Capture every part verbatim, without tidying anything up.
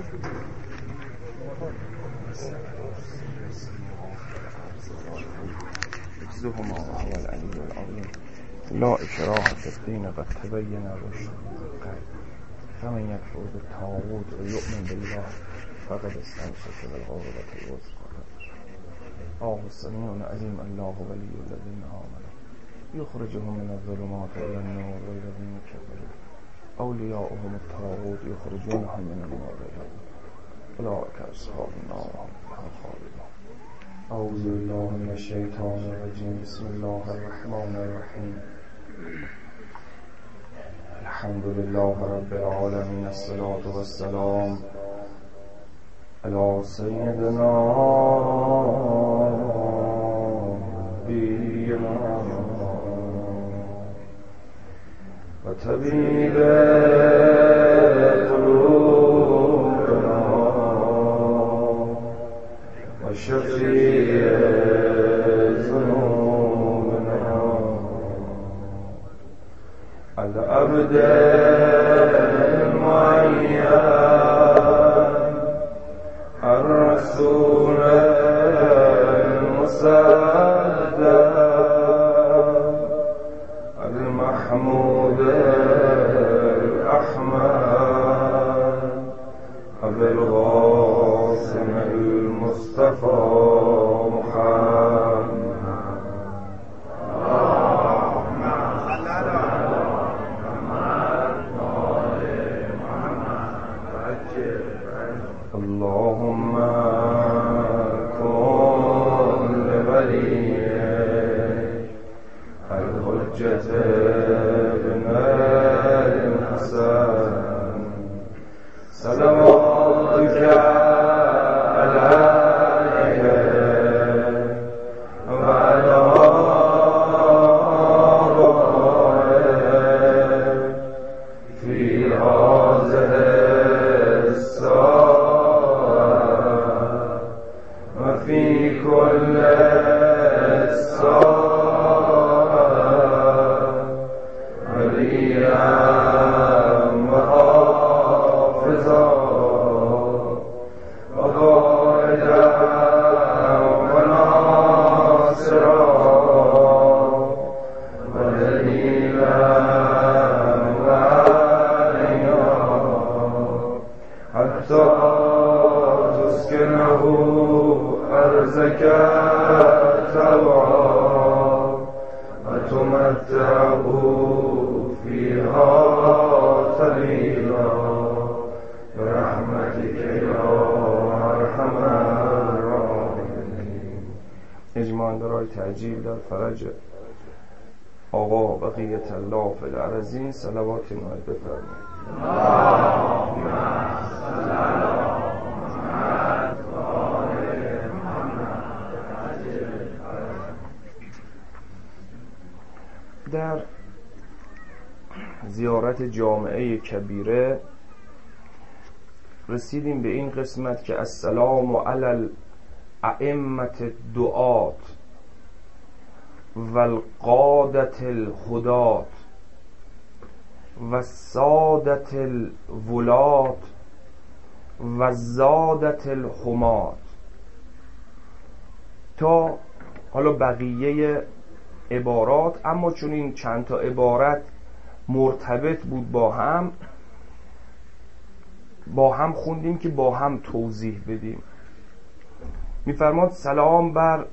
اجزهما هو العلی العظیم لا اکراه فی الدین قد تبین الرشد فمن یکفر بالطاغوت و یؤمن بالله فقد استمسک بالعروة الوثقی. الله سمیع علیم الله ولی الذین آمنوا یخرجهم من الظلمات الی النور والذین کفروا اولیاؤهم الطاغوت یخرجونهم من النور الی النور اولئک اصحاب النار هم فیها خالدون. اعوذ بالله من الشیطان الرجیم. بسم الله الرحمن الرحیم. الحمد لله رب العالمین. الصلاة والسلام علی سیدنا نبینا و طبیب قلوبنا و شفیع ذنوبنا العبد المعین الرسول المصدق المحمود الأحمد أبي القاسم المصطفى محمد. اللهم صل على محمد وآل محمد. اللهم كن لوليك الحجة ابن الحسن صلواتك عليه وعلى آبائه في هذه الساعة وفي كل الساعة وليا وحافظا وقائدا وناصرا ودليلا وعليا حتى تسكنه أرزك طوعا وتمتعه فيها طويلا برحمتك يا أرحم الراحمين. اجماع برای تعجیل در فرج آقا بقیت الله فی الارضین صلوات نایب بفرمایید. اللهم صل علی محمد و آل محمد. در زیارت جامعه کبیره رسیدیم به این قسمت که السلام علی الائمة الدعات و القادة الهدات و السادة الولات و الزادة الحمات تا حالا بقیه عبارات. اما چون این چند تا عبارت مرتبط بود با هم با هم خوندیم که با هم توضیح بدیم. میفرماد سلام بر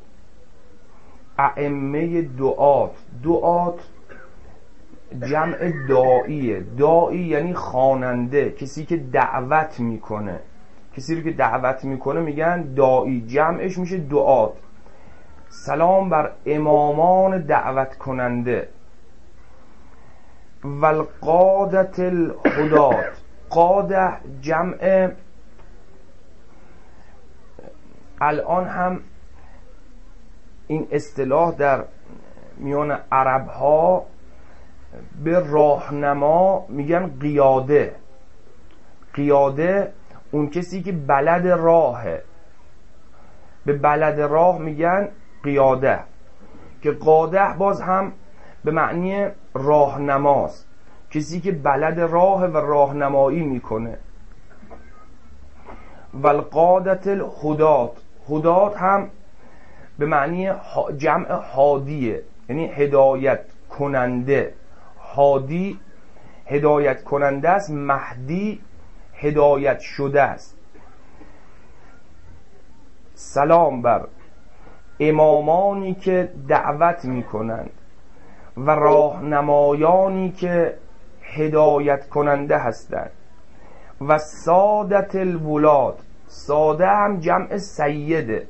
ائمه دعات. دعات جمع داعیه. داعی یعنی خواننده، کسی که دعوت میکنه. کسی رو که دعوت میکنه میگن داعی، جمعش میشه دعات. سلام بر امامان دعوت کننده. و القادة الهدات. قاده جمع، الان هم این اصطلاح در میان عرب ها به راهنما میگن قیاده. قیاده اون کسی که بلد راهه، به بلد راه میگن قیاده. که قاده باز هم به معنی راهنماست، کسی که بلد راه و راهنمایی میکنه. و القادة الهدات. هدات هم به معنی جمع هادیه، یعنی هدایت کننده. هادی هدایت کننده است، مهدی هدایت شده است. سلام بر امامانی که دعوت می کنند و راهنمایانی که هدایت کننده هستند و سادت الولاد. ساده هم جمع سیده.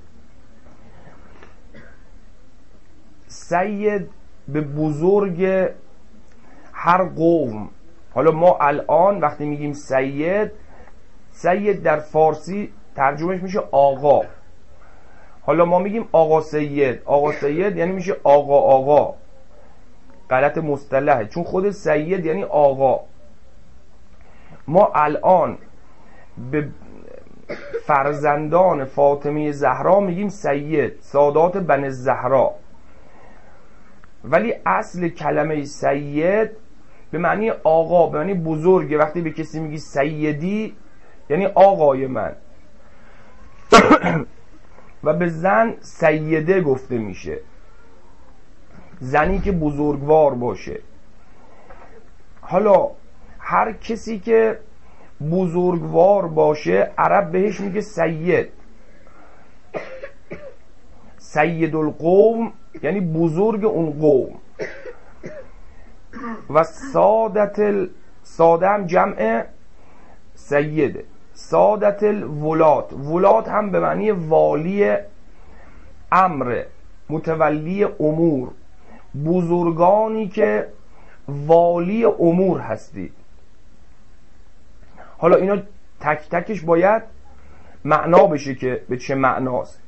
سید به بزرگ هر قوم. حالا ما الان وقتی میگیم سید، سید در فارسی ترجمهش میشه آقا. حالا ما میگیم آقا سید، آقا سید یعنی میشه آقا آقا، غلط مصطلحه، چون خود سید یعنی آقا. ما الان به فرزندان فاطمه زهرا میگیم سید، سادات بن زهرا، ولی اصل کلمه سید به معنی آقا، به معنی بزرگه. وقتی به کسی میگی سیدی یعنی آقای من. و به زن سیده گفته میشه، زنی که بزرگوار باشه. حالا هر کسی که بزرگوار باشه عرب بهش میگه سید. سید القوم یعنی بزرگ اون قوم. و سادت ال... ساده هم جمع سیده. سادت الولات. ولات هم به معنی والی امر، متولی امور، بزرگانی که والی امور هستید. حالا اینا تک تکش باید معنا بشه که به چه معناست.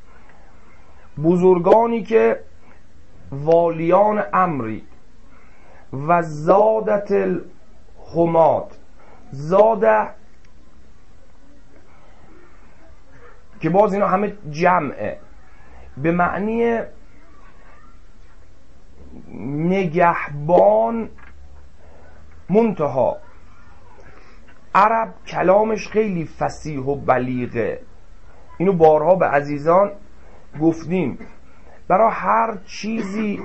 بزرگانی که والیان امری. و زادت الحمات. زاده که باز اینا همه جمعه، به معنی نگهبان. منتها عرب کلامش خیلی فصیح و بلیغه. اینو بارها به عزیزان گفتیم. برای هر چیزی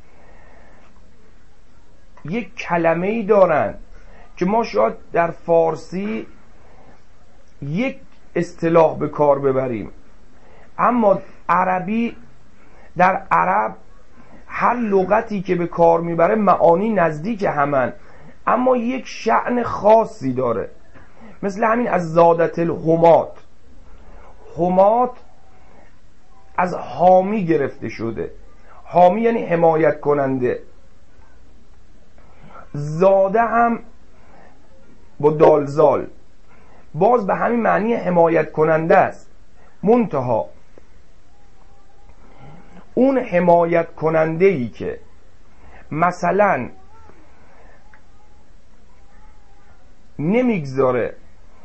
یک کلمه‌ای دارن که ما شاید در فارسی یک اصطلاح به کار ببریم، اما عربی، در عرب هر لغتی که به کار میبره معانی نزدیک همن، اما یک شأن خاصی داره. مثل همین از زادت الحمات. حمات از حامی گرفته شده. حامی یعنی حمایت کننده. زاده هم با دالزال باز به همین معنی حمایت کننده است. منتها اون حمایت کننده ای که مثلا نمیگذاره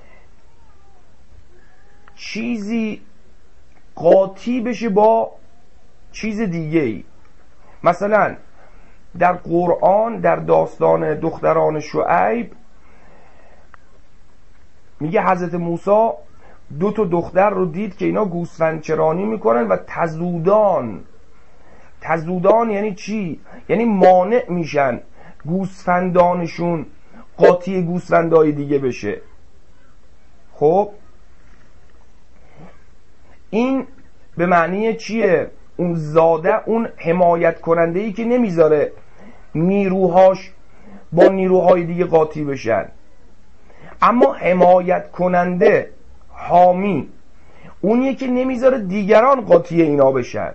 چیزی قاطی بشه با چیز دیگه ای. مثلا در قرآن در داستان دختران شعیب میگه حضرت موسی دو تا دختر رو دید که اینا گوسفندچرانی میکنن و تزودان. تزودان یعنی چی؟ یعنی مانع میشن گوسفندانشون قاطی گوسفندای دیگه بشه. خب این به معنی چیه؟ اون زاده، اون حمایت کننده ای که نمیذاره نیروهاش با نیروهای دیگه قاطی بشن. اما حمایت کننده، حامی، اونیه که نمیذاره دیگران قاطی اینا بشن.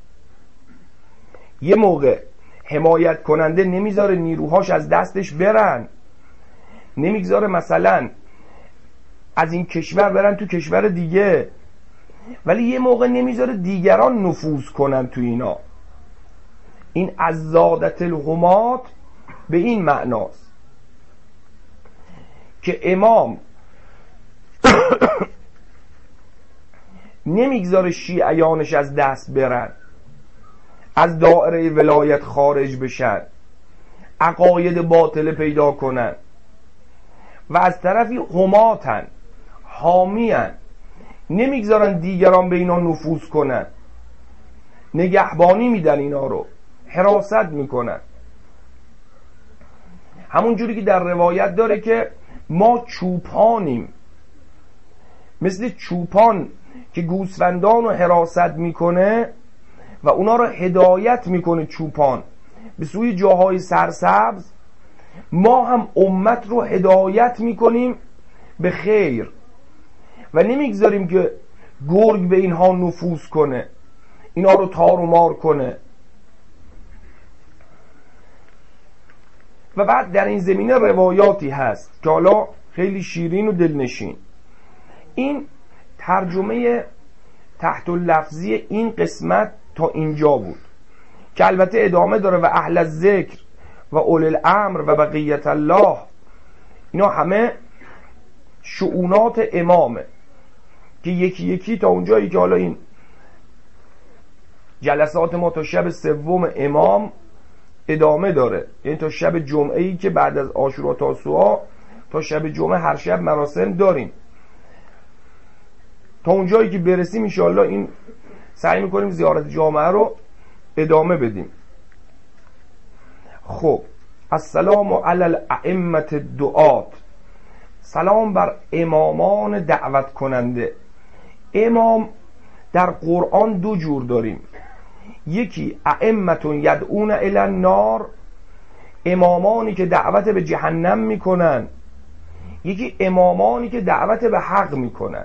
یه موقع حمایت کننده نمیذاره نیروهاش از دستش برن، نمیذاره مثلا از این کشور برن تو کشور دیگه، ولی یه موقع نمیذاره دیگران نفوذ کنن تو اینا. این از زادت الحمات به این معناست که امام نمیگذاره شیعیانش از دست برن، از دایره ولایت خارج بشن، عقاید باطل پیدا کنن، و از طرفی حماتن، حامی هن. نمیگذارن دیگران به اینا نفوذ کنن، نگهبانی میدن، اینا رو حراست میکنن. همون جوری که در روایت داره که ما چوپانیم، مثل چوپان که گوسفندان رو حراست میکنه و اونا رو هدایت میکنه چوپان به سوی جاهای سرسبز، ما هم امت رو هدایت میکنیم به خیر و نمیگذاریم که گرگ به اینها نفوذ کنه، اینا رو تار و مار کنه. و بعد در این زمینه روایاتی هست که حالا خیلی شیرین و دلنشین. این ترجمه تحت اللفظی این قسمت تا اینجا بود که البته ادامه داره و اهل الذکر و اولی الامر و بقیت الله، اینا همه شؤونات امامه که یکی یکی تا اونجایی که حالا این جلسات ما تا شب سوم امام ادامه داره، یعنی تا شب جمعه ای که بعد از عاشورا تاسوعا تا شب جمعه هر شب مراسم داریم. تا اونجایی که برسیم ان شاءالله این سعی میکنیم زیارت جامعه رو ادامه بدیم. خب السلام علی الائمه الدعات، سلام بر امامان دعوت کننده. امام در قرآن دو جور داریم، یکی ائمه یدعون الی النار، امامانی که دعوت به جهنم میکنن، یکی امامانی که دعوت به حق میکنن.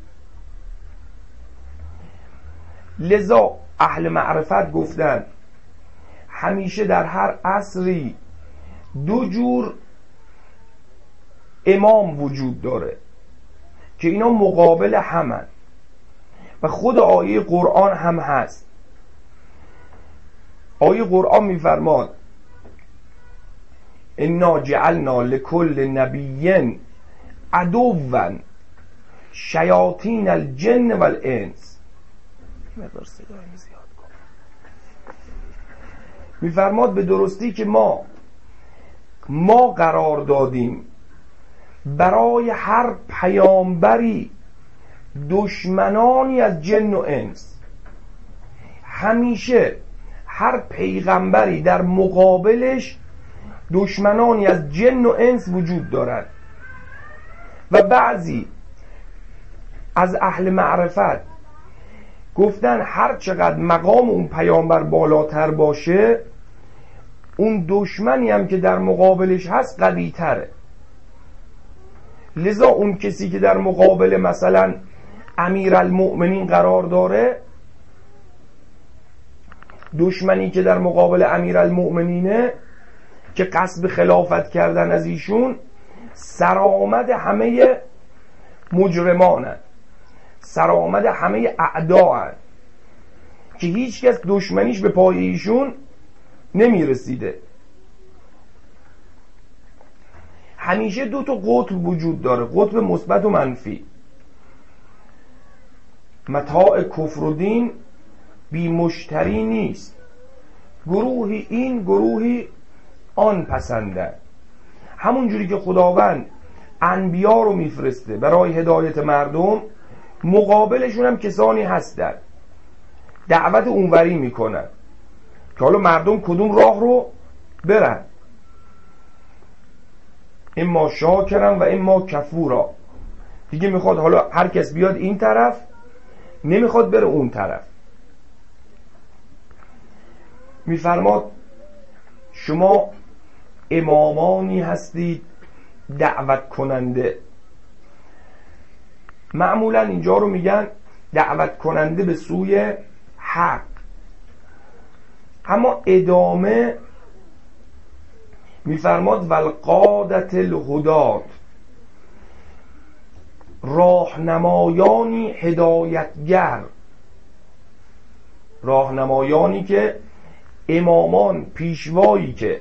لذا اهل معرفت گفتن همیشه در هر عصری دو جور امام وجود داره که اینا مقابل همن و خود آیه قرآن هم هست. آیه قرآن میفرماد انا جعلنا لكل نبی عدوا شیاطین الجن والانس. مقدار صدای زیاد کن. میفرماد به درستی که ما ما قرار دادیم برای هر پیامبری دشمنانی از جن و انس. همیشه هر پیغمبری در مقابلش دشمنانی از جن و انس وجود دارد و بعضی از اهل معرفت گفتن هر چقدر مقام اون پیامبر بالاتر باشه اون دشمنی هم که در مقابلش هست قوی تره. لذا اون کسی که در مقابل مثلا امیرالمؤمنین قرار داره، دشمنی که در مقابل امیرالمؤمنینه که قصد خلافت کردن از ایشون، سرآمد همه مجرمانه، سرآمد همه اعداء که هیچ کس دشمنیش به پای ایشون نمیرسیده. همیشه دو تا قطب وجود داره، قطب مثبت و منفی. متاع کفر و دین بی مشتری نیست، گروهی این گروهی آن پسنده. همون جوری که خداوند انبیا رو میفرسته برای هدایت مردم، مقابلشون هم کسانی هستن دعوت اونوری میکنن که حالا مردم کدوم راه رو برن، اما شاکرن و اما کفورا. دیگه میخواد حالا هر کس بیاد این طرف، نمیخواد بره اون طرف. میفرماد شما امامانی هستید دعوت کننده. معمولا اینجا رو میگن دعوت کننده به سوی حق، اما ادامه میفرماد والقادة الهدات، راهنمایانی هدایتگر، راهنمایانی که امامان پیشوایی که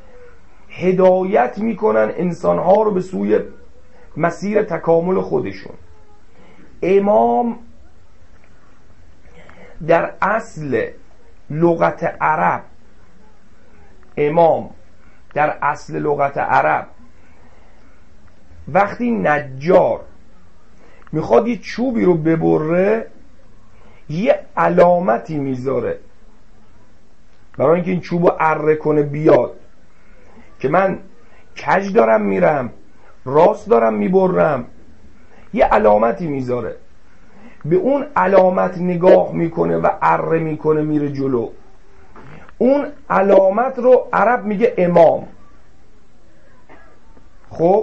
هدایت میکنن انسانها رو به سوی مسیر تکامل خودشون. امام در اصل لغت عرب، امام در اصل لغت عرب وقتی نجار میخواد یه چوبی رو ببره، یه علامتی میذاره برای اینکه این چوب رو اره کنه بیاد که من کج دارم میرم، راست دارم میبرم. یه علامتی میذاره، به اون علامت نگاه میکنه و اره میکنه میره جلو. اون علامت رو عرب میگه امام. خب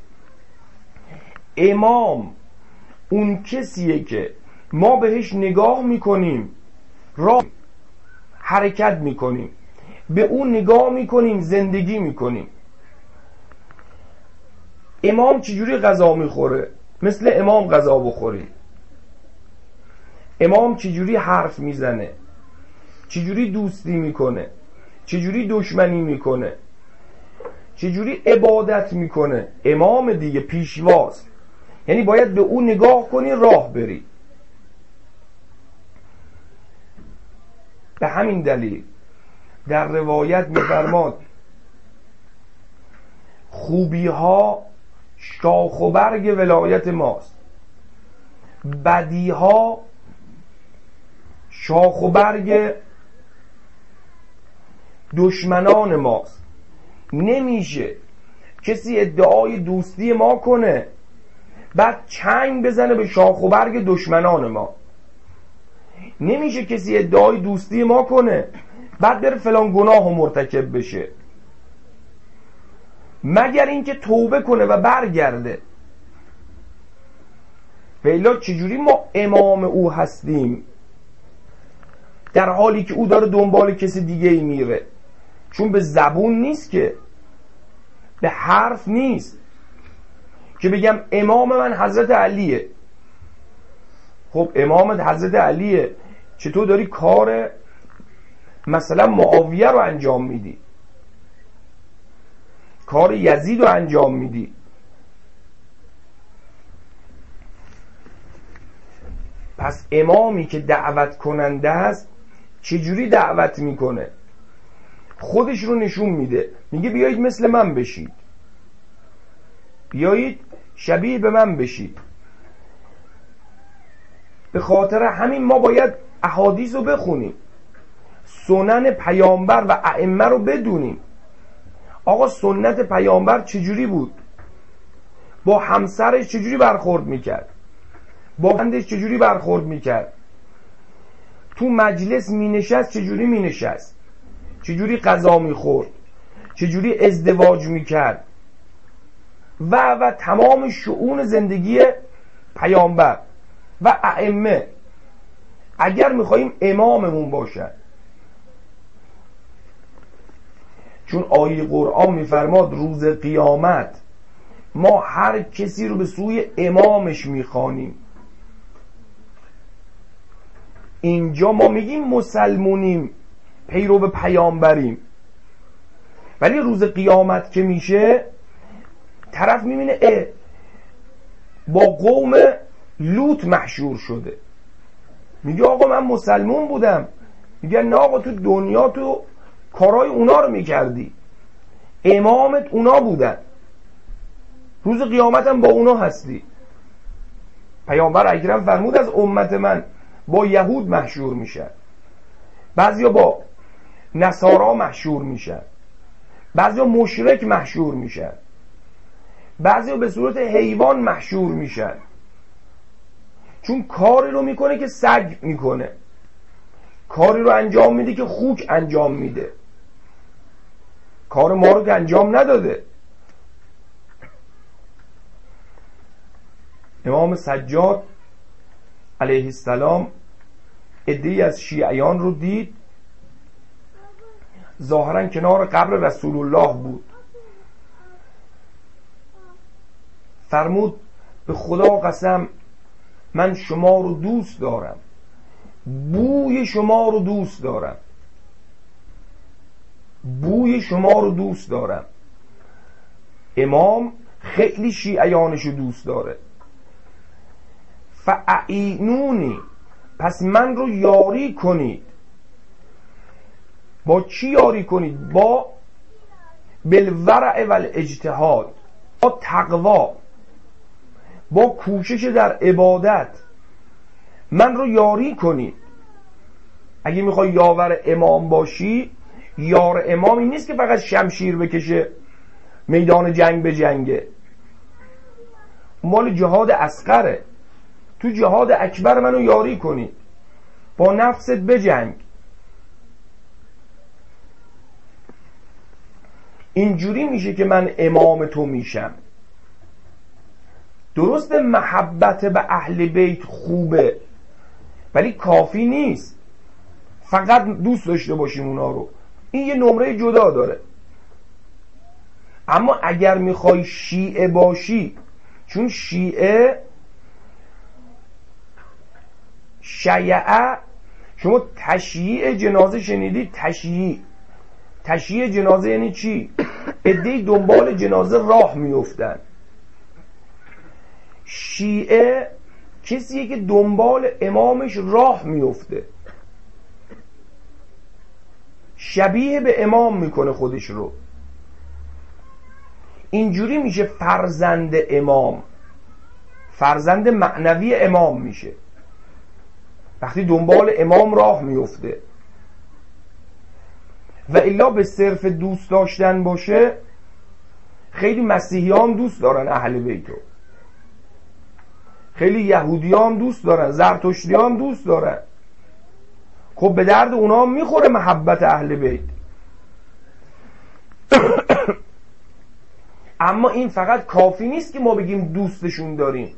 امام اون کسیه که ما بهش نگاه میکنیم، راه حرکت میکنیم، به اون نگاه میکنیم، زندگی میکنیم. امام چجوری غذا میخوره؟ مثل امام غذا بخوری. امام چجوری حرف میزنه، چجوری دوستی میکنه، چجوری دشمنی میکنه، چجوری عبادت میکنه. امام دیگه پیشواست، یعنی باید به اون نگاه کنی، راه بری. به همین دلیل در روایت میفرماد خوبی ها شاخ و برگ ولایت ماست، بدی ها شاخ و برگ دشمنان ماست. نمیشه کسی ادعای دوستی ما کنه بعد چنگ بزنه به شاخ و برگ دشمنان ما. نمیشه کسی ادعای دوستی ما کنه بعد بره فلان گناه مرتکب بشه، مگر اینکه توبه کنه و برگرده. فعلا چجوری ما امام او هستیم در حالی که او داره دنبال کسی دیگه ای میره؟ چون به زبون نیست، که به حرف نیست که بگم امام من حضرت علیه. خب امامت حضرت علیه، چطور داری کار مثلا معاویه رو انجام میدی، کار یزید رو انجام میدی؟ پس امامی که دعوت کننده است چجوری دعوت میکنه؟ خودش رو نشون میده، میگه بیایید مثل من بشید، بیایید شبیه به من بشید. به خاطر همین ما باید احادیث رو بخونیم، سنن پیامبر و ائمه رو بدونیم. آقا سنت پیامبر چجوری بود؟ با همسرش چجوری برخورد میکرد؟ با بندش چجوری برخورد میکرد؟ تو مجلس مینشست چجوری مینشست؟ چجوری غذا میخورد؟ چجوری ازدواج میکرد؟ و و تمام شؤون زندگی پیامبر و ائمه. اگر میخواییم اماممون باشد، چون آیه قرآن میفرماد روز قیامت ما هر کسی رو به سوی امامش میخوانیم. اینجا ما میگیم مسلمونیم، پیرو به پیامبریم، ولی روز قیامت که میشه طرف میبینه اه با قوم لوط محشور شده. میگه آقا من مسلمون بودم. میگه نه آقا تو دنیا تو کارهای اونا رو میکردی، امامت اونا بودن، روز قیامت هم با اونا هستی. پیامبر اکرم فرمود از امت من با یهود محشور میشن، بعضیا با نصارا محشور میشن، بعضیا مشرک محشور میشن، بعضیا به صورت حیوان محشور میشن. چون کاری رو میکنه که سگ میکنه، کاری رو انجام میده که خوک انجام میده، کار ما رو که انجام نداده. امام سجاد علیه السلام عده‌ای از شیعیان رو دید، ظاهرا کنار قبر رسول الله بود. فرمود به خدا قسم من شما رو دوست دارم، بوی شما رو دوست دارم، بوی شما رو دوست دارم. امام خیلی شیعیانش رو دوست داره. فاعینونی، پس من رو یاری کنید. با چی یاری کنید؟ با بالورع والاجتهاد، با تقوا، با کوشش در عبادت من رو یاری کنید. اگه میخوای یاور امام باشی، یار امامی نیست که فقط شمشیر بکشه میدان جنگ به جنگه، مال جهاد اصغره. تو جهاد اکبر منو یاری کنید، با نفست بجنگ. اینجوری میشه که من امام تو میشم. درست محبت به اهل بیت خوبه، ولی کافی نیست فقط دوست داشته باشیم اونا رو، این یه نمره جدا داره. اما اگر میخوای شیعه باشی، چون شیعه شیعه، شما تشییع جنازه شنیدید؟ تشییع تشییع جنازه یعنی چی؟ عده‌ای دنبال جنازه راه میافتن. شیعه کسیه که دنبال امامش راه میفته، شبیه به امام میکنه خودش رو. اینجوری میشه فرزند امام، فرزند معنوی امام میشه وقتی دنبال امام راه میفته. و الا به صرف دوست داشتن باشه، خیلی مسیحی هم دوست دارن اهل بیتو، خیلی یهودی هم دوست دارن، زرتشتی هم دوست دارن. خب به درد اونا هم میخوره محبت اهل بیت. اما این فقط کافی نیست که ما بگیم دوستشون داریم.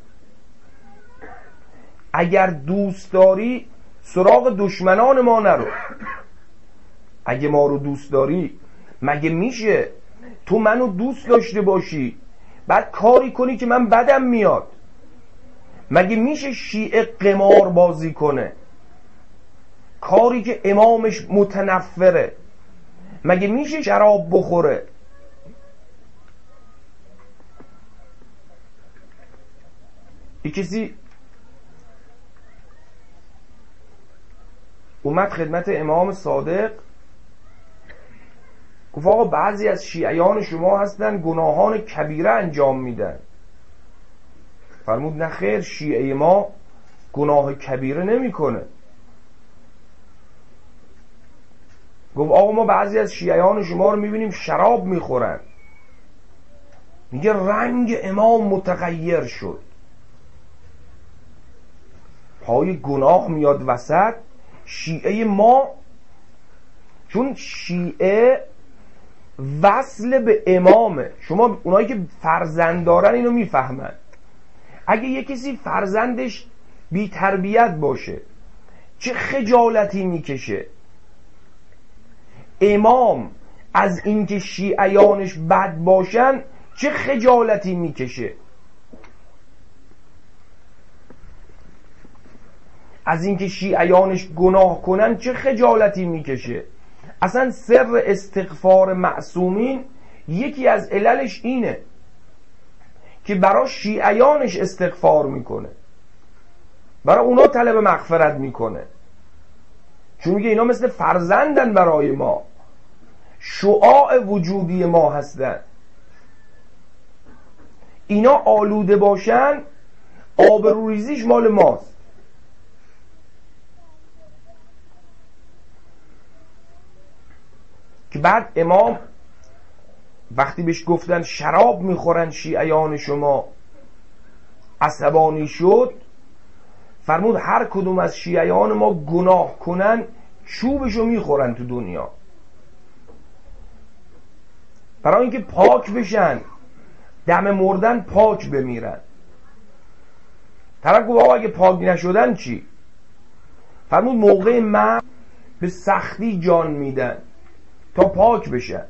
اگر دوست داری سراغ دشمنان ما نرو. اگه ما رو دوست داری، مگه میشه تو منو دوست داشته باشی بعد کاری کنی که من بدم میاد؟ مگه میشه شیعه قمار بازی کنه، کاری که امامش متنفره؟ مگه میشه شراب بخوره؟ یک کسی اومد خدمت امام صادق، گفت آقا بعضی از شیعیان شما هستن گناهان کبیره انجام میدن. فرمود نه خیر، شیعه ما گناه کبیره نمیکنه. گفت آقا ما بعضی از شیعیان شما رو میبینیم شراب میخورن. میگه رنگ امام متغیر شد، پای گناه میاد وسط. شیعه ما، چون شیعه وصل به امامه. شما اونایی که فرزند دارن اینو میفهمن. اگه یه کسی فرزندش بی تربیت باشه چه خجالتی میکشه. امام از اینکه شیعیانش بد باشن چه خجالتی میکشه. از اینکه شیعیانش گناه کنن چه خجالتی میکشه. اصلا سر استغفار معصومین یکی از عللش اینه که برای شیعیانش استغفار میکنه، برای اونا طلب مغفرت میکنه، چون میگه اینا مثل فرزندن برای ما، شعاع وجودی ما هستن. اینا آلوده باشن آبروریزیش مال ماست. که بعد امام وقتی بهش گفتن شراب میخورن شیعیان شما، عصبانی شد. فرمود هر کدوم از شیعیان ما گناه کنن چوبشو میخورن تو دنیا، برای اینکه پاک بشن، دم مردن پاک بمیرن. طرف گفت آقا اگه پاک نشدن چی؟ فرمود موقع مرگ به سختی جان میدن تا پاک بشن.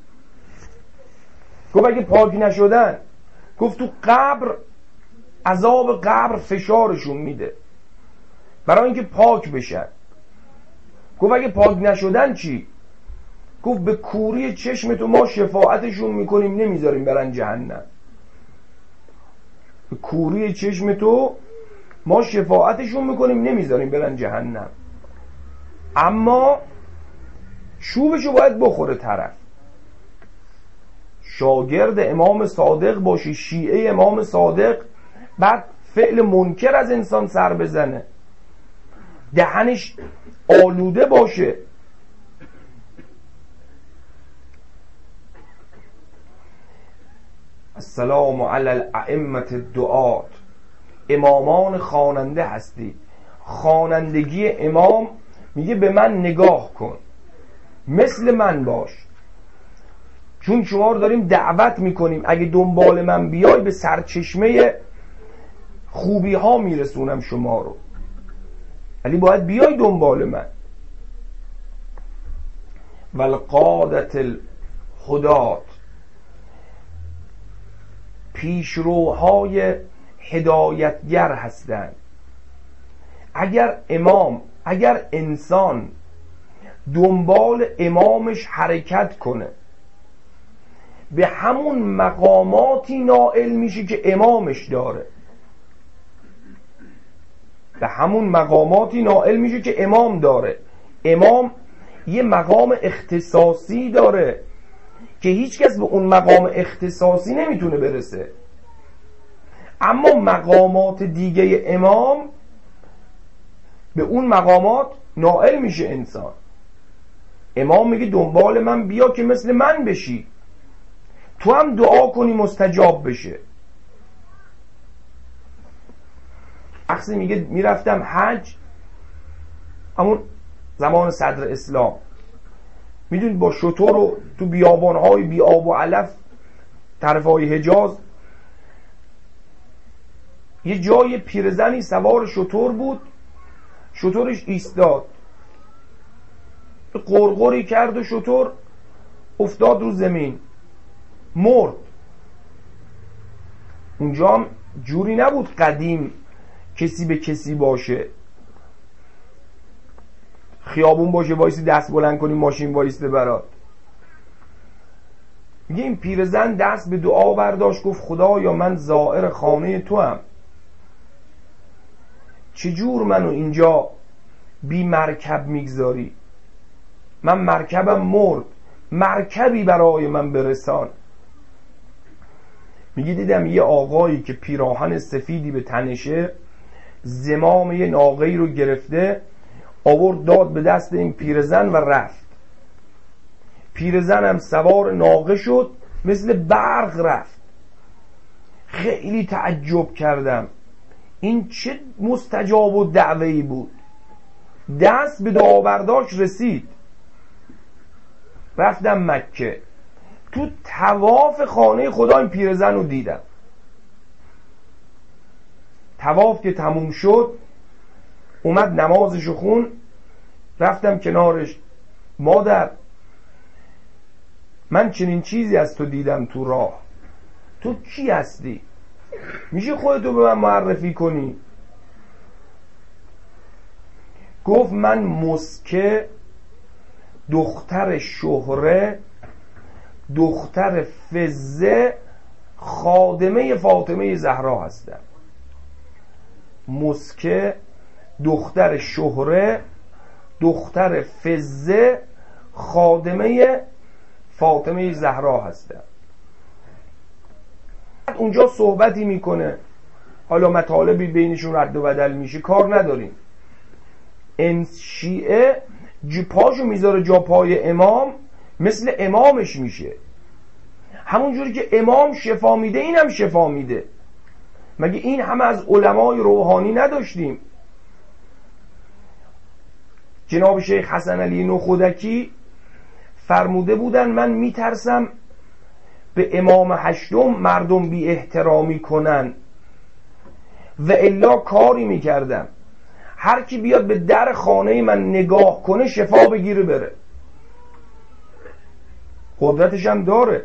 گفت اگه پاک نشدن، گفت تو قبر عذاب قبر فشارشون میده برای اینکه پاک بشن. گفت اگه پاک نشدن چی؟ گفت به کوری چشم تو ما شفاعتشون میکنیم نمیذاریم برن جهنم. به کوری چشم تو ما شفاعتشون میکنیم نمیذاریم برن جهنم. اما چوبشو باید بخوره طرف. شاگرد امام صادق باشی، شیعه امام صادق، بعد فعل منکر از انسان سر بزنه، دهنش آلوده باشه. السلام علی الائمة الدعات، امامان خواننده هستی. خوانندگی امام میگه به من نگاه کن، مثل من باش، چون شما رو داریم دعوت میکنیم، اگه دنبال من بیای به سرچشمه خوبی ها میرسونم شما رو، ولی باید بیای دنبال من. والقادة الهدات، پیشروهای هدایتگر هستند. اگر امام، اگر انسان دنبال امامش حرکت کنه، به همون مقاماتی نائل میشه که امامش داره، به همون مقاماتی نائل میشه که امام داره. امام یه مقام اختصاصی داره که هیچ کس به اون مقام اختصاصی نمیتونه برسه، اما مقامات دیگه امام به اون مقامات نائل میشه انسان. امام میگه دنبال من بیا که مثل من بشی، تو هم دعا کنی مستجاب بشه. شخصی میگه میرفتم حج، همون زمان صدر اسلام، میدونید با شتر و تو بیابانهای بی آب و علف طرفای حجاز، یه جای پیرزنی سوار شتر بود، شترش ایستاد، قرقری کرد و شتر افتاد رو زمین مرد. اونجا هم جوری نبود قدیم کسی به کسی باشه، خیابون باشه وایسی دست بلند کنی ماشین وایسته برات. میگه این پیرزن دست به دعا برداشت، گفت خدایا من زائر خانه تو هم، چجور منو اینجا بی مرکب میگذاری؟ من مرکبم مرد، مرکبی برای من برسان. میگه دیدم یه آقایی که پیراهن سفیدی به تنشه، زمام یه ناقه‌ای رو گرفته، آورد داد به دست این پیرزن و رفت. پیرزن هم سوار ناقه شد، مثل برق رفت. خیلی تعجب کردم، این چه مستجاب و دعوه‌ای بود. دست به دعا برداشت رسید. رفتم مکه، تو طواف خانه خدا این پیرزن رو دیدم. طواف که تموم شد اومد نمازشو خون، رفتم کنارش، مادر من چنین چیزی از تو دیدم تو راه، تو کی هستی؟ میشه خودتو به من معرفی کنی؟ گفت من مسکه دختر شهره دختر فزه خادمه فاطمه زهرا هستم. مسکه دختر شهره دختر فزه خادمه فاطمه زهرا هستم. اونجا صحبتی میکنه، حالا مطالبی بینشون رد و بدل میشه، کار نداریم. این شیعه پاشو میذاره جا پای امام، مثل امامش میشه. همون جوری که امام شفا میده اینم شفا میده. مگه این همه از علمای روحانی نداشتیم؟ جناب شیخ حسن علی نخودکی فرموده بودن من میترسم به امام هشتم مردم بی احترامی کنن و الا کاری میکردم هر کی بیاد به در خانه من نگاه کنه شفا بگیره بره. قدرتش هم داره.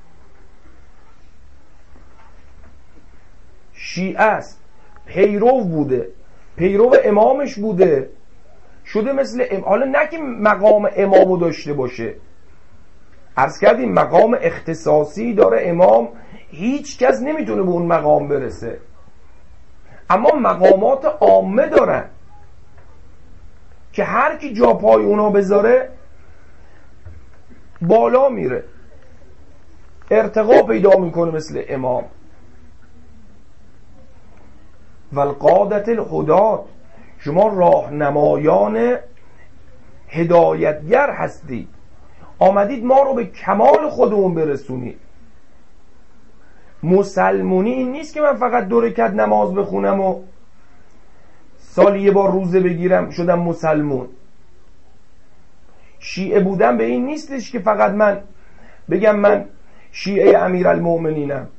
شیعه است، پیرو بوده، پیرو امامش بوده، شده مثل ام... حالا نه که مقام امامو داشته باشه، عرض کردیم مقام اختصاصی داره امام، هیچ کس نمیتونه به اون مقام برسه، اما مقامات عامه دارن که هر کی جا پای اونا بذاره بالا میره، ارتقا پیدا میکنه مثل امام. و القادة الهدات، شما راهنمایان هدایتگر هستید، آمدید ما رو به کمال خودمون برسونید. مسلمونی این نیست که من فقط دو رکعت نماز بخونم و سالی یه بار روزه بگیرم شدم مسلمون. شیعه بودن به این نیستش که فقط من بگم من شیعه امیرالمؤمنینم،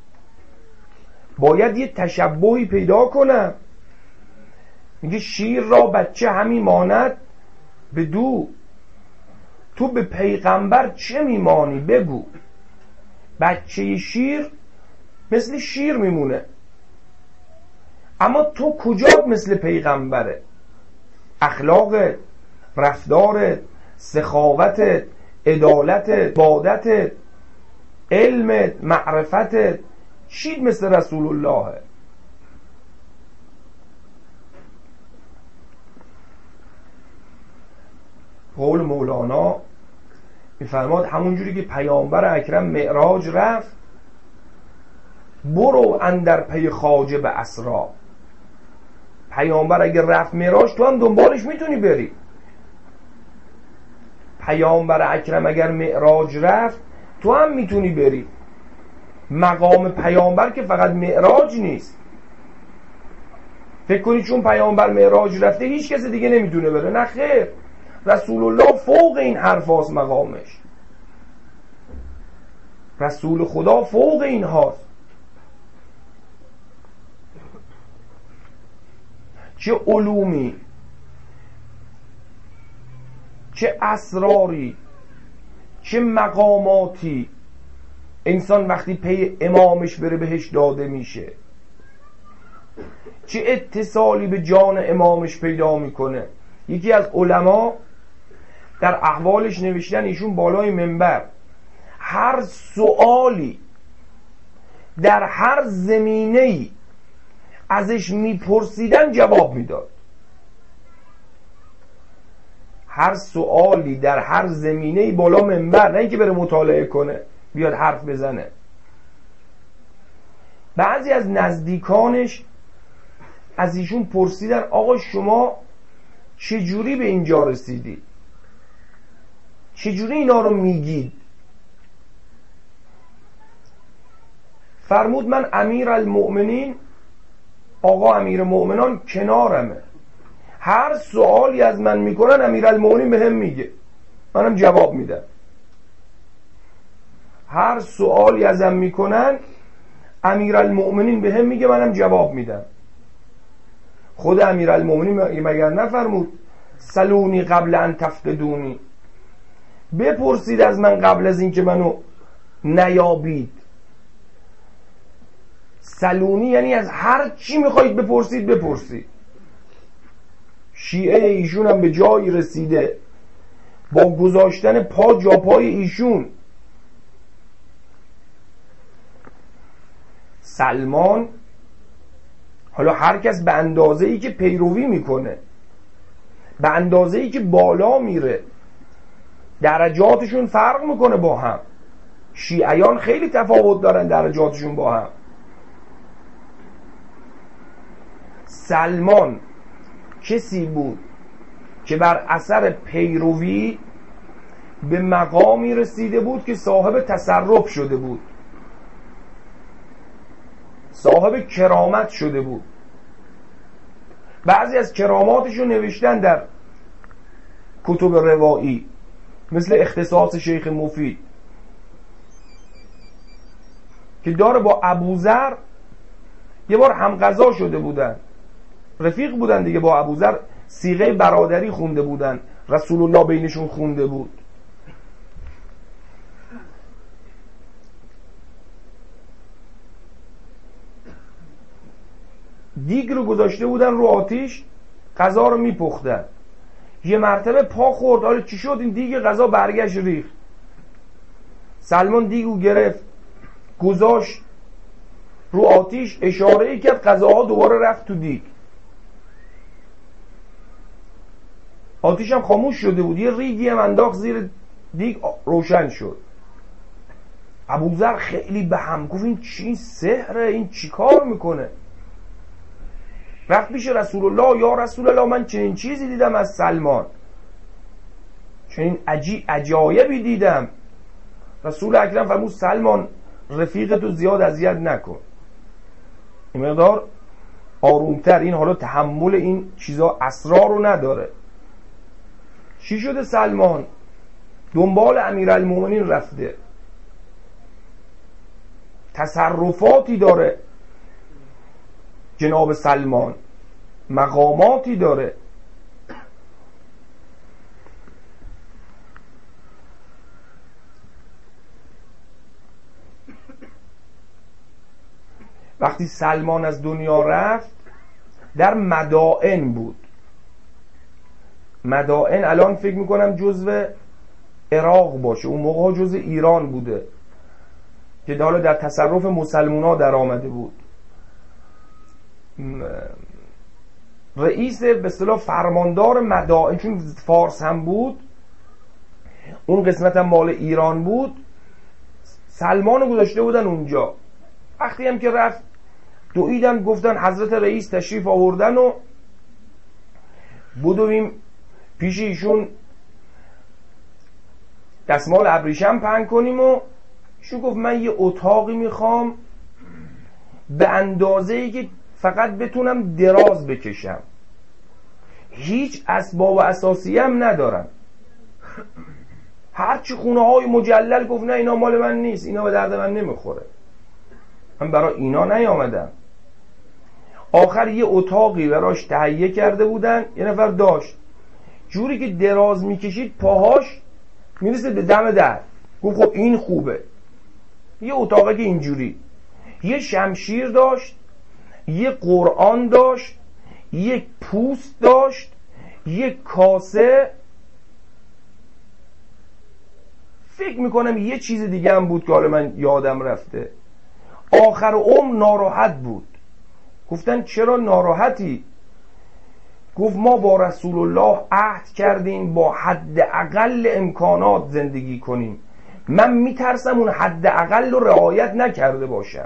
باید یه تشبهی پیدا کنم. میگه شیر را بچه همی ماند به دو، تو به پیغمبر چه میمانی بگو. بچه شیر مثل شیر میمونه، اما تو کجا مثل پیغمبره؟ اخلاقت، رفتارت، سخاوتت، عدالتت، عبادتت، علمت، معرفتت، چی مثل رسول الله؟ قول مولانا میفرماد همونجوری که پیامبر اکرم معراج رفت، برو اندر پی خواجه به اسرا. پیامبر اگر رفت معراج تو هم دنبالش میتونی بری. پیامبر اکرم اگر معراج رفت تو هم میتونی بری. مقام پیامبر که فقط معراج نیست. فکر کنی چون پیامبر معراج رفته هیچ کس دیگه نمیتونه بره؟ نه خیر، رسول الله فوق این حرف هاست مقامش. رسول خدا فوق این هاست. چه علومی، چه اسراری، چه مقاماتی انسان وقتی پی امامش بره بهش داده میشه، چه اتصالی به جان امامش پیدا میکنه. یکی از علما در احوالش نوشتن، ایشون بالای منبر هر سوالی در هر زمینه‌ای ازش میپرسیدن جواب میداد. هر سوالی در هر زمینه‌ای بالا منبر، نه اینکه بره مطالعه کنه بیاد حرف بزنه. بعضی از نزدیکانش از ایشون پرسیدن آقا شما چجوری به اینجا رسیدید؟ چجوری اینا رو میگید؟ فرمود من امیرالمؤمنین، آقا امیر مؤمنان کنارمه، هر سوالی از من میکنن امیرالمؤمنین به هم میگه، منم جواب میدم. هر سوالی ازم میکنن امیرالمؤمنین به هم میگه، منم جواب میدم. خود امیرالمؤمنین مگر نفرمود سلونی قبل ان تفقدونی، بپرسید از من قبل از این که منو نیابید. سلونی یعنی از هر چی میخواید بپرسید بپرسید. شیعه ایشون هم به جایی رسیده با گذاشتن پا جا پای ایشون. سلمان، حالا هر کس به اندازه ای که پیروی میکنه، به اندازه ای که بالا میره، درجاتشون فرق میکنه با هم. شیعیان خیلی تفاوت دارن درجاتشون با هم. سلمان کسی بود که بر اثر پیروی به مقامی رسیده بود که صاحب تصرف شده بود، صاحب کرامت شده بود. بعضی از کراماتشو نوشتن در کتب روایی، مثل اختصاص شیخ مفید که داره با ابوذر یه بار هم غذا شده بودن، رفیق بودن دیگه، با ابوذر صیغه برادری خونده بودن، رسول الله بینشون خونده بود. دیگ رو گذاشته بودن رو آتیش، غذا رو میپختن. یه مرتبه پا خورد، حالا چی شد؟ این دیگ غذا برگشت ریخت. سلمان دیگو گرفت گذاشت رو آتیش، اشاره ای کرد، غذاها دوباره رفت تو دیگ. آتیش هم خاموش شده بود، یه ریگی هم انداخت زیر دیگ، روشن شد. ابوذر خیلی به هم گفت این چی سحره، این چی کار میکنه؟ رفت پیش رسول الله، یا رسول الله من چنین چیزی دیدم از سلمان، چنین عجی عجایبی دیدم. رسول اکرم فرمود سلمان رفیقتو زیاد اذیت نکن، این مقدار آرومتر، این حالا تحمل این چیزا اسرار رو نداره. چی شده؟ سلمان دنبال امیرالمومنین رفته، تصرفاتی داره جناب سلمان، مقاماتی داره. وقتی سلمان از دنیا رفت در مدائن بود. مدائن الان فکر میکنم جزو عراق باشه، اون موقع جزو ایران بوده که حالا در تصرف مسلمان ها در آمده بود. رئیس به اصطلاح فرماندار مدائن، چون فارس هم بود اون قسمت هم مال ایران بود، سلمان گذاشته بودن اونجا. وقتی هم که رفت دویدن گفتن حضرت رئیس تشریف آوردن و بدویم پیش ایشون دستمال ابریشم پهن کنیم و ایشون گفت من یه اتاقی میخوام به اندازه‌ای که فقط بتونم دراز بکشم، هیچ اسباب اساسی هم ندارم. هرچی خونه های مجلل گفت نه اینا مال من نیست، اینا به درد من نمیخوره، من برای اینا نیامدم. آخر یه اتاقی براش تهیه کرده بودن، یه نفر داشت جوری که دراز میکشید پاهاش میرسه به دم در. گفت خب این خوبه. یه اتاقی که اینجوری، یه شمشیر داشت، یه قرآن داشت، یک پوست داشت، یک کاسه، فکر میکنم یه چیز دیگه هم بود که حالا من یادم رفته. آخر عمر ناراحت بود. گفتن چرا ناراحتی؟ گفت ما با رسول الله عهد کردیم با حد اقل امکانات زندگی کنیم، من میترسم اون حد اقل رو رعایت نکرده باشم.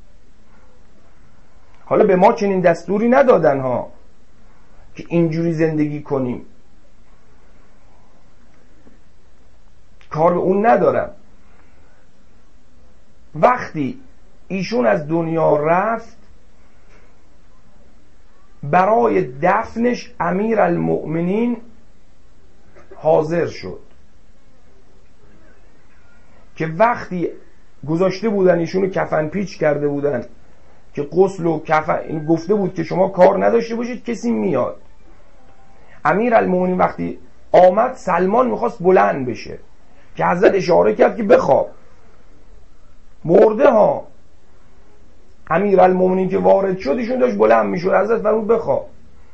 حالا به ما چنین دستوری ندادن ها که اینجوری زندگی کنیم، کار به اون ندارم. وقتی ایشون از دنیا رفت برای دفنش امیرالمؤمنین حاضر شد که وقتی گذاشته بودن ایشونو کفن پیچ کرده بودن که غسل و کفن، این گفته بود که شما کار نداشته باشید کسی میاد. امیرالمؤمنین وقتی آمد سلمان میخواست بلند بشه که حضرت اشاره کرد که بخواب، مرده ها. امیرالمؤمنین که وارد شد ایشون داشت بلند میشد، حضرت فرمود بخواب.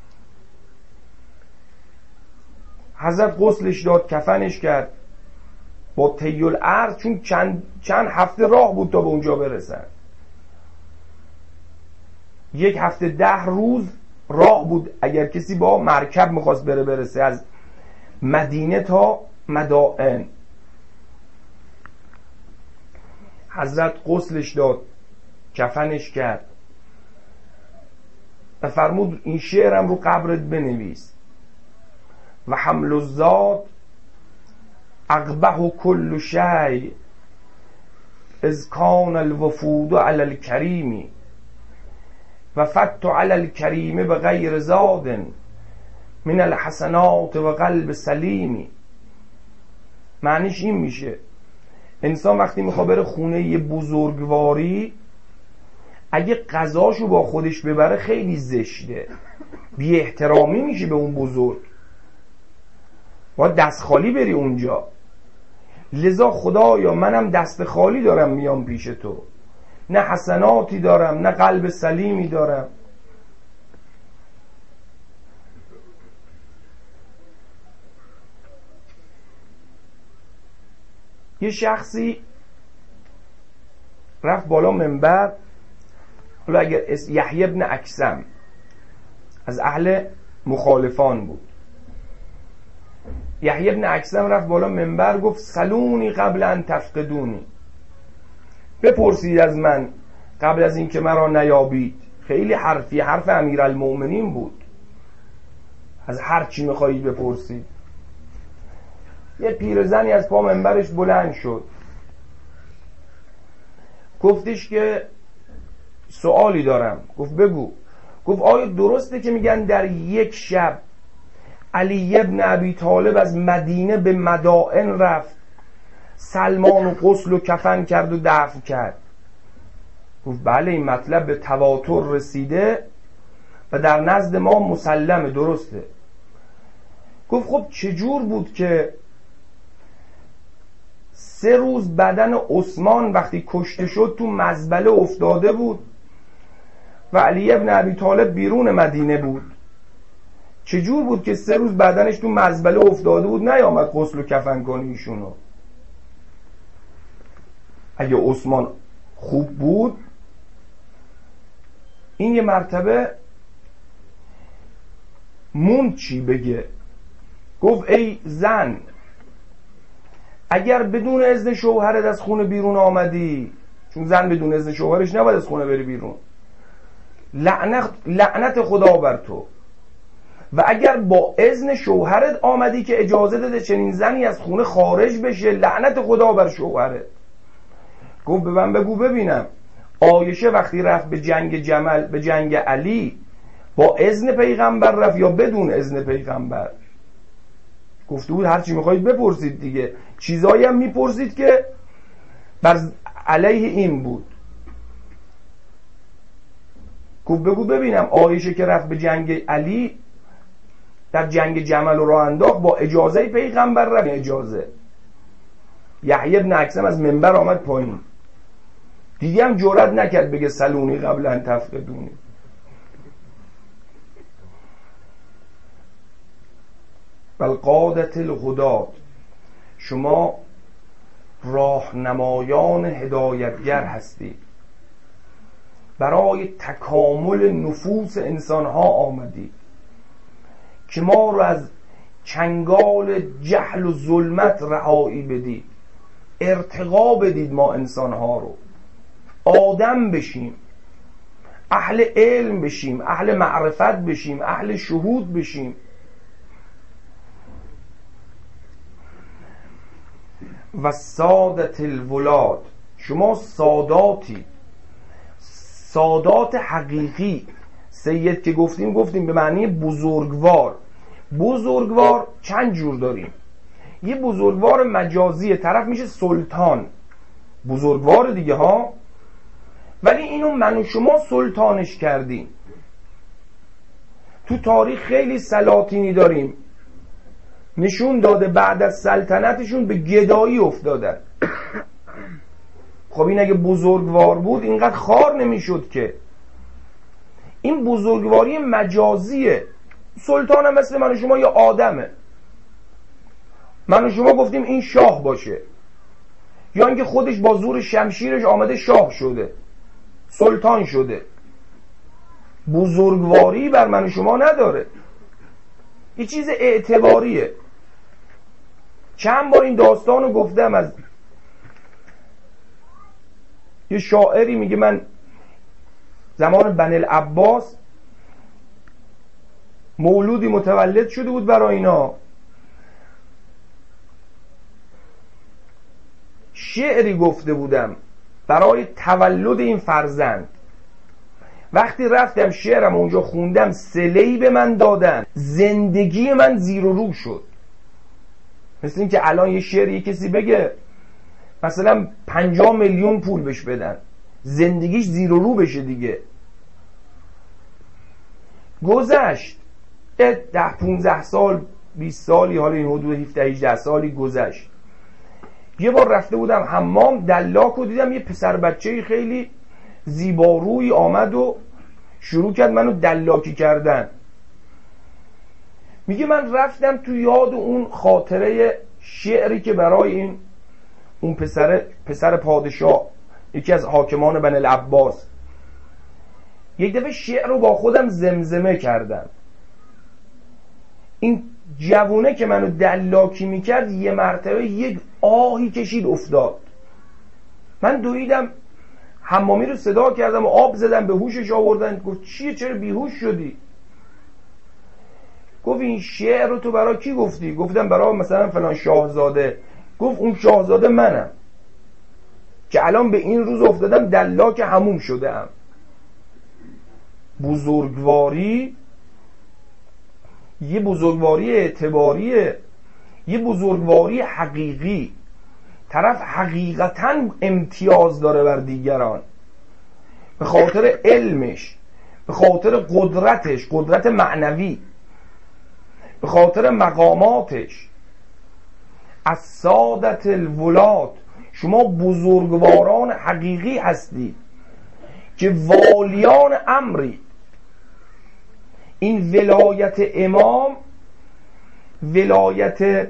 حضرت غسلش داد، کفنش کرد با طی الارض، چون چند, چند هفته راه بود تا به اونجا برسن، یک هفته ده روز راه بود اگر کسی با مرکب میخواست بره برسه از مدینه تا مدائن. حضرت غسلش داد، کفنش کرد و فرمود این شعرم رو قبرت بنویس: و حمل الزاد اقبح کل شیء اذ کان الوفود علی الکریم و فت علی الکریم بغیر زاد من الحسنات و قلب سلیم. معنیش این میشه انسان وقتی میخواد بره خونه یه بزرگواری، اگه غذاشو با خودش ببره خیلی زشته، بی احترامی میشه به اون بزرگ، باید دست خالی بری اونجا. لذا خدایا منم دست خالی دارم میام پیش تو، نه حسناتی دارم نه قلب سلیمی دارم. یه شخصی رفت بالا منبر، حالا اگر یحیی بن اکثم از اهل مخالفان بود، یحیی بن اکثم رفت بالا منبر گفت سلونی قبل ان تفقدونی، بپرسید از من قبل از این که مرا نیابید، خیلی حرفی، حرف امیرالمؤمنین بود، از هر چی میخواهید بپرسید. یه پیرزنی از پا منبرش بلند شد، گفتش که سوالی دارم. گفت بگو. گفت آیا درسته که میگن در یک شب علی ابن ابی طالب از مدینه به مدائن رفت، سلمان و غسل و کفن کرد و دفن کرد؟ گفت بله، این مطلب به تواتر رسیده و در نزد ما مسلمه، درسته. گفت خب چجور بود که سه روز بدن عثمان وقتی کشته شد تو مزبله افتاده بود و علی ابن ابی طالب بیرون مدینه بود؟ چجور بود که سه روز بدنش تو مزبله افتاده بود نیامد غسل و کفن کنه ایشونو؟ اگه عثمان خوب بود این یه مرتبه موند چی بگه. گفت ای زن، اگر بدون اذن شوهرت از خونه بیرون آمدی، چون زن بدون اذن شوهرش نباید از خونه بری بیرون، لعنت, لعنت خدا بر تو. و اگر با اذن شوهرت آمدی که اجازه داده چنین زنی از خونه خارج بشه، لعنت خدا بر شوهرت. گفت به من بگو ببینم، عایشه وقتی رفت به جنگ جمل، به جنگ علی، با اذن پیغمبر رفت یا بدون اذن پیغمبر؟ گفته بود هرچی میخواید بپرسید دیگه. چیزایی هم میپرسید که بر علیه این بود. گفت بگو ببینم، عایشه که رفت به جنگ علی در جنگ جمل و راه انداخت، با اجازه پیغمبر رفت؟ اجازه. یحیی بن اکثم از منبر آمد پایین، دیگه هم جرئت نکرد بگه سلونی قبل ان تفقدونی. والقادة الهدات، شما راهنمایان هدایتگر هستید، برای تکامل نفوس انسان ها آمدید که ما رو از چنگال جهل و ظلمت رهایی بدید، ارتقا بدید، ما انسان ها رو آدم بشیم، اهل علم بشیم، اهل معرفت بشیم، اهل شهود بشیم. و سادت الولاد، شما ساداتی، سادات حقیقی. سید که گفتیم گفتیم به معنی بزرگوار. بزرگوار چند جور داریم. یه بزرگوار مجازی، طرف میشه سلطان، بزرگوار دیگه ها، ولی اینو من و شما سلطانش کردیم. تو تاریخ خیلی سلاطینی داریم نشون داده بعد از سلطنتشون به گدایی افتادن. خب این اگه بزرگوار بود اینقدر خار نمیشد که. این بزرگواری مجازیه. سلطان هم مثل من و شما یه آدمه. من و شما گفتیم این شاه باشه، یا اینکه خودش با زور شمشیرش آمده شاه شده، سلطان شده. بزرگواری بر من و شما نداره، یه چیز اعتباریه. چند بار این داستانو گفتم از یه شاعری، میگه من زمان بنی العباس مولودی متولد شده بود برای اینا، شعری گفته بودم برای تولد این فرزند. وقتی رفتم شعرم اونجا خوندم، صله‌ای به من دادن، زندگی من زیر و رو شد. مثل این که الان یه شعری کسی بگه مثلا پنجاه میلیون پول بهش بدن، زندگیش زیر و رو بشه دیگه. گذشت ده پونزده سال، بیست سالی، حالا این حدود هفده هجده سالی گذشت. یه بار رفته بودم حمام، دلاک رو دیدم، یه پسر بچه خیلی زیباروی آمد و شروع کرد منو دلاکی کردن. میگه من رفتم تو یاد اون خاطره شعری که برای این اون پسر پسر پادشاه، یکی از حاکمان بنی العباس، یک دفعه شعر رو با خودم زمزمه کردم. این جوونه که منو دلاکی میکرد یه مرتبه یک آهی کشید افتاد. من دویدم حمامی رو صدا کردم و آب زدم به هوشش آوردن. گفت چیه چرا بیهوش شدی؟ گفت این شعر رو تو برای کی گفتی؟ گفتم برای مثلا فلان شاهزاده. گفت اون شاهزاده منم که الان به این روز افتادم دلاک هموم شدم. بزرگواری یه بزرگواری اعتباریه، یه بزرگواری حقیقی. طرف حقیقتاً امتیاز داره بر دیگران به خاطر علمش، به خاطر قدرتش، قدرت معنوی، به خاطر مقاماتش. از سادت الولاد، شما بزرگواران حقیقی هستی که والیان امری. این ولایت امام ولایت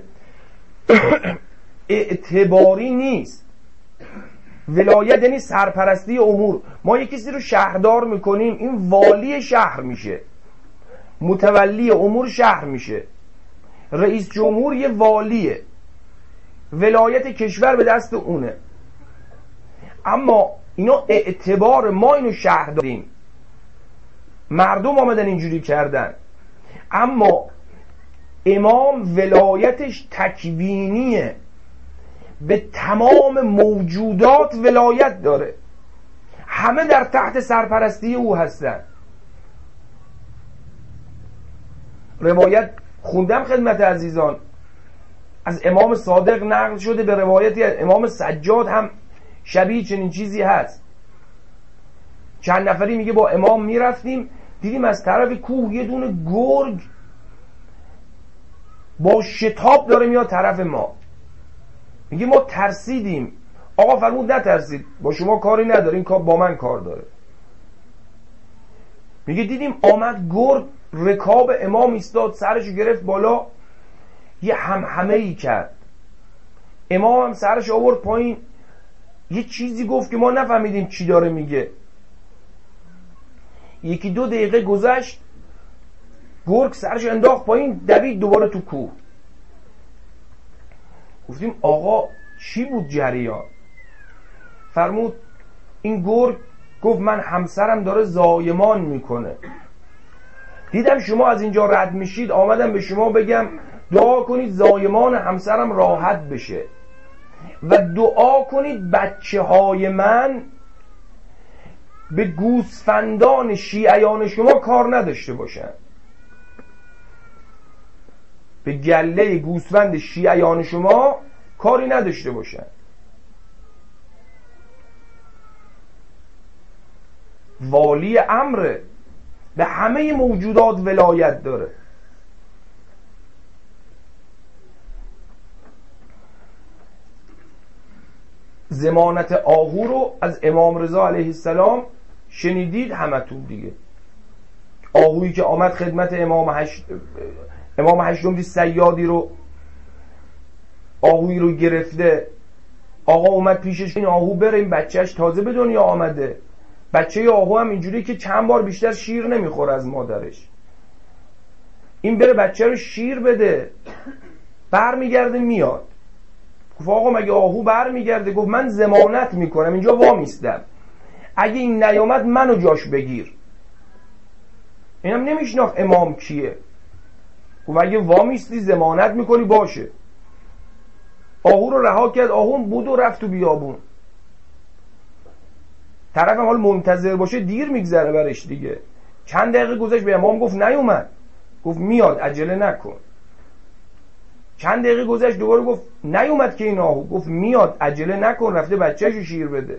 اعتباری نیست. ولایت یعنی سرپرستی امور. ما یک کسی رو شهردار میکنیم، این والی شهر میشه، متولی امور شهر میشه. رئیس جمهور یه والیه، ولایت کشور به دست اونه. اما اینا اعتبار، ما اینو شهر داریم، مردم آمدن اینجوری کردن. اما امام ولایتش تکوینیه، به تمام موجودات ولایت داره، همه در تحت سرپرستی او هستن. روایت خوندم خدمت عزیزان، از امام صادق نقل شده، به روایتی از امام سجاد هم شبیه چنین چیزی هست. چند نفری میگه با امام میرفتیم، دیدیم از طرف کوه یه دونه گرگ با شتاب داره میاد طرف ما. میگه ما ترسیدیم. آقا فرمود نترسید، با شما کاری نداره، این کار با من کار داره. میگه دیدیم آمد گرگ رکاب امام ایستاد، سرشو گرفت بالا، یه همهمه ای کرد. امام هم سرش آورد پایین، یه چیزی گفت که ما نفهمیدیم چی داره میگه. یکی دو دقیقه گذشت، گرگ سرش انداخت پایین، دوید دوباره تو کوه. گفتیم آقا چی بود جریان؟ فرمود این گرگ گفت من همسرم داره زایمان میکنه، دیدم شما از اینجا رد میشید، آمدم به شما بگم دعا کنید زایمان همسرم راحت بشه و دعا کنید بچه های من به گوسفندان شیعیان شما کار نداشته باشن، به گله گوسفند شیعیان شما کاری نداشته باشن. والی امره، به همه موجودات ولایت داره. ضمانت آهو رو از امام رضا علیه السلام شنیدید همتون دیگه. آهویی که آمد خدمت امام هشت امام هشتم دی صیادی رو، آهویی رو گرفته، آقا اومد پیشش این آهو بره، این بچهش تازه به دنیا آمده. بچه آهو هم اینجوری که چند بار بیشتر شیر نمیخوره از مادرش، این بره بچه رو شیر بده، بر میگرده میاد. گفت آقا مگه آهو بر میگرده؟ گفت من ضمانت میکنم اینجا وامیستم، اگه این نیامد منو جاش بگیر. اینم نمیشناخت امام کیه. گفت اگه وامیستی ضمانت میکنی باشه. آهو رو رها کرد، آهو بود و رفت تو بیابون. طرف هم حال منتظر باشه دیر میگذره برش دیگه. چند دقیقه گذشت، به امام گفت نیومد، گفت میاد عجله نکن. چند دقیقه گذشت دوباره گفت نیومد که این آهو، گفت میاد عجله نکن، رفته بچه‌شو شیر بده.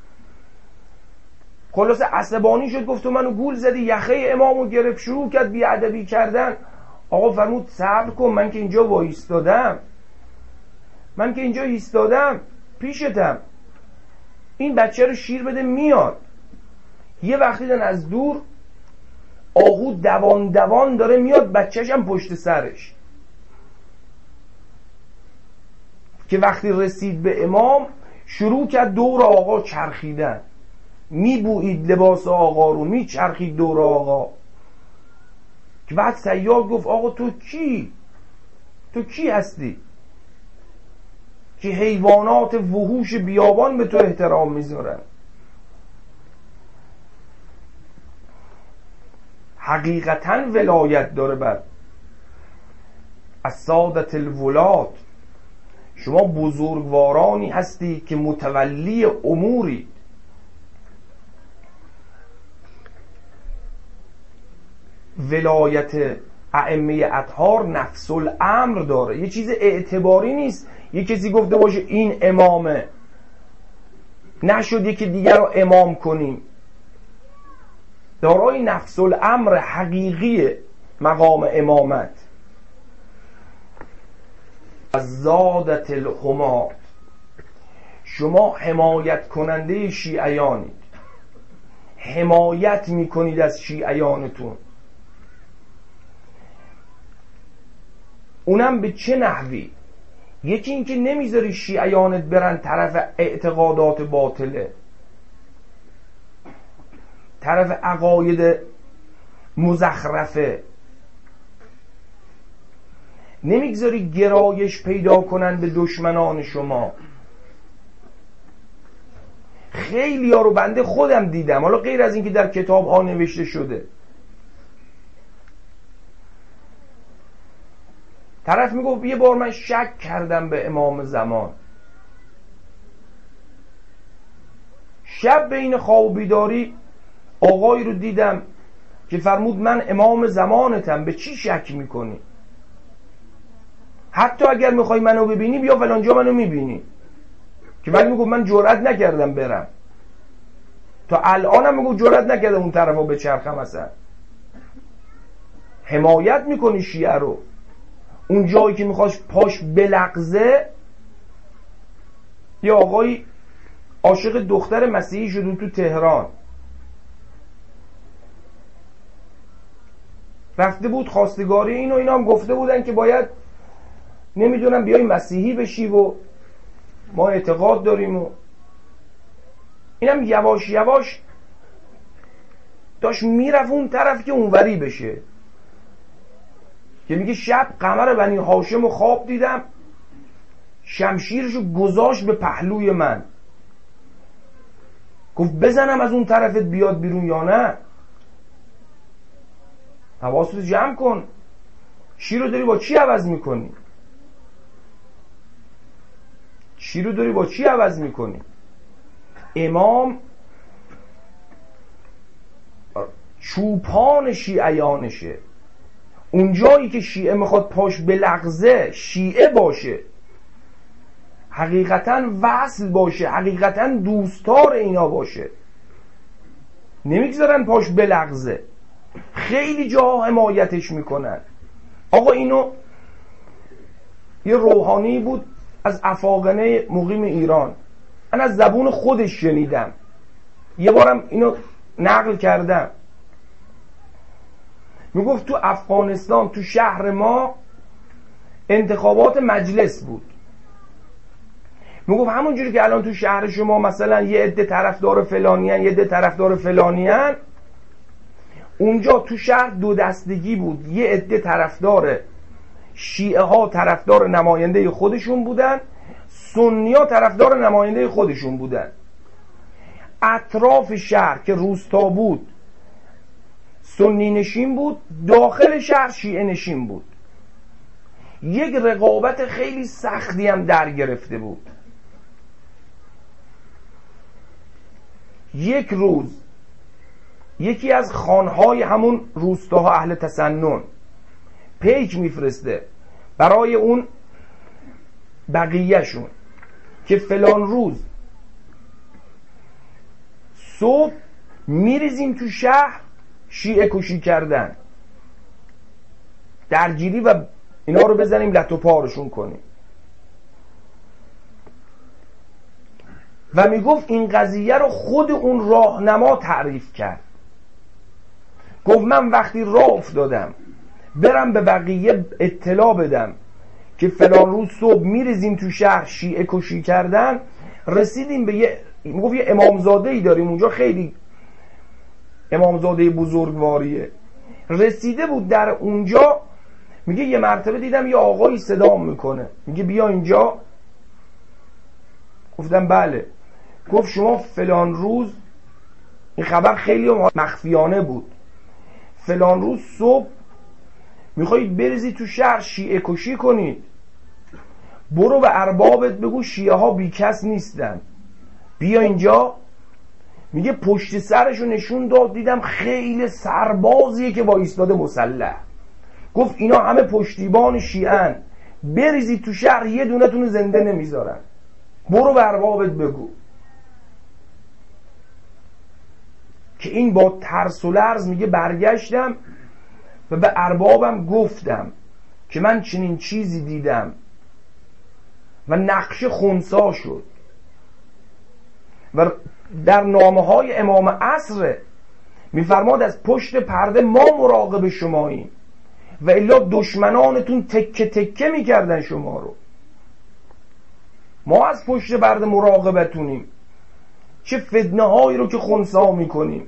خلاصه عصبانی شد، گفت تو منو گول زدی، یخه امامو گرفت، شروع کرد بی‌ادبی کردن. آقا فرمود صبر کن، من که اینجا وایستادم، من که اینجا ایستادم پیشتم، این بچه رو شیر بده میاد. یه وقتی دن از دور آهو دوان دوان داره میاد، بچهش هم پشت سرش، که وقتی رسید به امام شروع کرد دور آقا چرخیدن، میبویید لباس آقا رو، میچرخید دور آقا. که بعد صیاد گفت آقا تو کی؟ تو کی هستی که حیوانات وحوش بیابان به تو احترام میذارن؟ حقیقتاً ولایت داره بر السادة الولات. شما بزرگوارانی هستی که متولی اموری. ولایت ائمه اطهار نفس الامر داره، یه چیز اعتباری نیست. یه کسی گفته باشه این امامه، نشد یکی دیگر رو امام کنیم. دارای نفس الامر حقیقی مقام امامت. زادت الحمات، شما حمایت کننده شیعیانید، حمایت میکنید از شیعیانتون. اونم به چه نحوی؟ یکی این که نمیذاری شیعیانت برن طرف اعتقادات باطله، طرف عقاید مزخرفه، نمیگذاری گرایش پیدا کنن به دشمنان شما. خیلی ها رو بنده خودم دیدم، حالا غیر از این که در کتاب ها نوشته شده، طرف میگفت یه بار من شک کردم به امام زمان، شب بین خواب و بیداری آقایی رو دیدم که فرمود من امام زمانتم، به چی شک میکنی؟ حتی اگر میخوای منو ببینی بیا فلانجا منو میبینی. که ولی میگفت من جرئت نکردم برم، تا الانم میگفت جرئت نکردم اون طرفا به چرخم. اصلا حمایت میکنی شیعه رو. اون جایی که میخواش پاش بلغزه، یه آقایی عاشق دختر مسیحی شد تو تهران، رفته بود خواستگاری اینو، اینا هم گفته بودن که باید نمیدونم بیای مسیحی بشی و ما اعتقاد داریم و اینم یواش یواش داشت میرفت اون طرف که اونوری بشه. که میگه شب قمر بنی هاشم رو خواب دیدم، شمشیرشو گذاشت به پهلوی من، گفت بزنم از اون طرفت بیاد بیرون یا نه؟ حواست جمع کن، چی رو داری با چی عوض میکنی؟ چی رو داری با چی عوض میکنی؟ امام چوپان شیعیانشه. اون جایی که شیعه میخواد پاش بلغزه شیعه باشه، حقیقتا وصل باشه، حقیقتا دوستار اینا باشه، نمیگذارن پاش بلغزه. خیلی جاها حمایتش میکنن. آقا اینو یه روحانی بود از افاقنه مقیم ایران، من از زبون خودش شنیدم، یه بارم اینو نقل کردم. میگفت تو افغانستان تو شهر ما انتخابات مجلس بود. میگفت همونجوری که الان تو شهر شما مثلا یه عده طرفدار فلانیان یه عده طرفدار فلانیان، اونجا تو شهر دو دستگی بود. یه عده طرفدار شیعه ها طرفدار نماینده خودشون بودن، سنی ها طرفدار نماینده خودشون بودن. اطراف شهر که روستا بود سنی نشین بود، داخل شهر شیعه نشین بود. یک رقابت خیلی سختی هم در گرفته بود. یک روز یکی از خانهای همون روستاها اهل تسنن پیک میفرسته برای اون بقیهشون که فلان روز صبح میریزیم تو شهر شیعه کشی کردن، درگیری و اینا رو بزنیم لط و پارشون کنیم. و میگفت این قضیه رو خود اون راهنما تعریف کرد. گفت من وقتی راه افتادم برم به بقیه اطلاع بدم که فلان روز صبح میریزیم تو شهر شیعه کشی کردن، رسیدیم به یه، میگفت یه امامزاده ای داریم اونجا، خیلی امامزاده بزرگواریه، رسیده بود در اونجا. میگه یه مرتبه دیدم یه آقایی صدام میکنه، میگه بیا اینجا. گفتم بله. گفت شما فلان روز، این خبر خیلی مخفیانه بود، فلان روز صبح میخواید بریزی تو شهر شیعه کشی کنید، برو به اربابت بگو شیعه ها بی کس نیستن، بیا اینجا. میگه پشت سرشو نشون داد، دیدم خیلی سربازیه که با ایستاده مسلح. گفت اینا همه پشتیبان شیعن، بریزی تو شهر یه دونه تونو زنده نمیذارن، برو به اربابت بگو. که این با ترس و لرز میگه برگشتم و به اربابم گفتم که من چنین چیزی دیدم و نقش خنثی شد. و در نامه های امام عصر میفرماد از پشت پرده ما مراقب شماییم و الا دشمنانتون تکه تکه میکردن شما رو. ما از پشت پرده مراقبتونیم، چه فتنه هایی رو که خنثی میکنیم،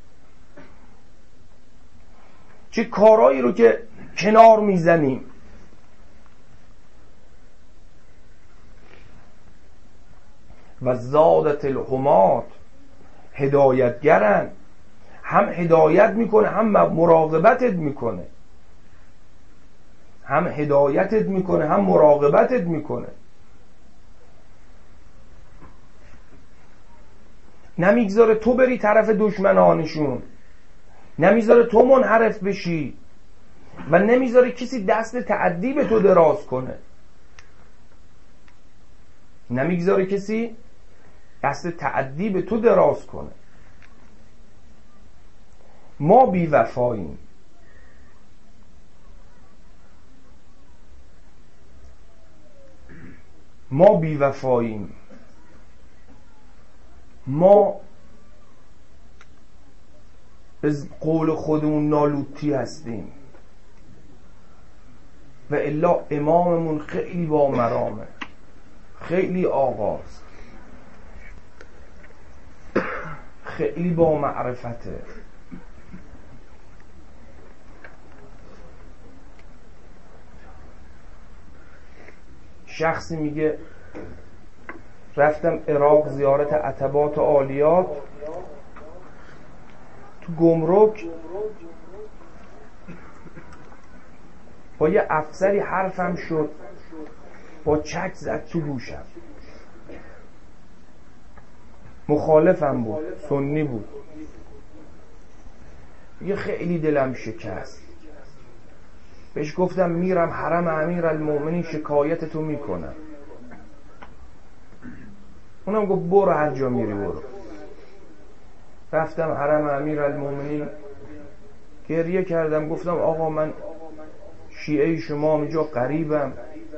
چه کارهایی رو که کنار میزنیم. و زادت الحمات، هدایتگرن، هم هدایت میکنه هم مراقبتت میکنه، هم هدایتت میکنه هم مراقبتت میکنه. نمیگذاره تو بری طرف دشمنانشون، نمیذاره تو منحرف بشی و نمیذاره کسی دست تعدی به تو دراز کنه. نمیگذاره کسی دست تعدی به تو دراز کنه. ما بی وفاییم. ما بی وفاییم. ما از قول خودمون نالوتی هستیم و الا اماممون خیلی با مرامه، خیلی آغاز، خیلی با معرفته. شخصی میگه رفتم عراق زیارت عتبات عالیات، تو گمرک با یه افسری حرفم شد، با چک زد تو گوشم. مخالفم بود، سنی بود. یه خیلی دلم شکست. بهش گفتم میرم حرم امیرالمومنین شکایتتو میکنم. اونم گفت برو هر جا میری برو. رفتم حرم امیرالمومنین، گریه کردم، گفتم آقا من شیعه شما اینجا قریبم،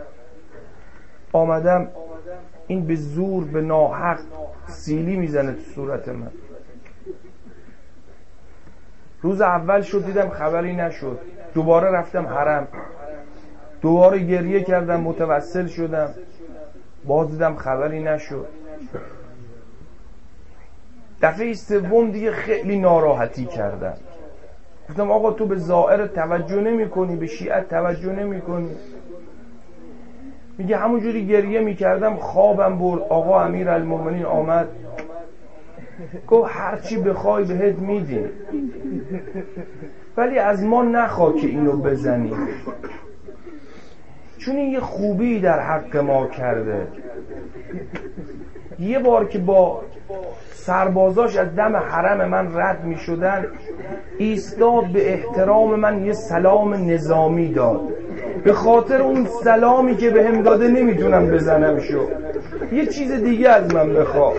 آمدم این به زور به ناحق سیلی میزنه تو صورت من. روز اول شد دیدم خبری نشد، دوباره رفتم حرم، دوباره گریه کردم، متوسل شدم، باز دیدم خبری نشد. دفعه سوم دیگه خیلی ناراحتی کردم، گفتم آقا تو به ظاهر توجه نمی کنی، به شیعت توجه نمی کنی. میگه همونجوری گریه میکردم خوابم برد، آقا امیرالمومنین آمد گفت هرچی بخوای بهت میدیم، ولی از ما نخوا که اینو بزنیم، چون این یه خوبی در حق ما کرده. یه بار که با سربازاش از دم حرم من رد می شدن، ایستاد به احترام من یه سلام نظامی داد. به خاطر اون سلامی که به هم داده نمیتونم بزنم شو، یه چیز دیگه از من بخواه.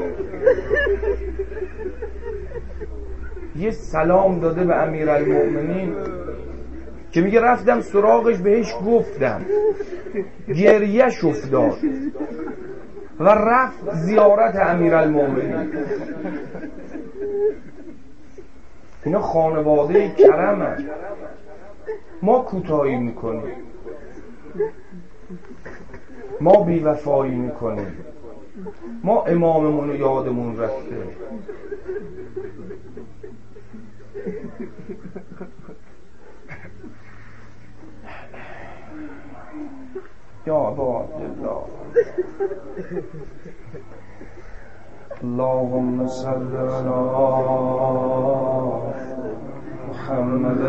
یه سلام داده به امیرالمومنین که میگه رفتم سراغش، بهش گفتم، گریه‌ش افتاد و رفت زیارت امیرالمومنین. اینا خانواده کرمه، ما کوتاهی میکنیم، ما بی‌وفایی میکنیم، ما اماممون رو یادمون رفته. یا عبادالله اللهم صل علی محمد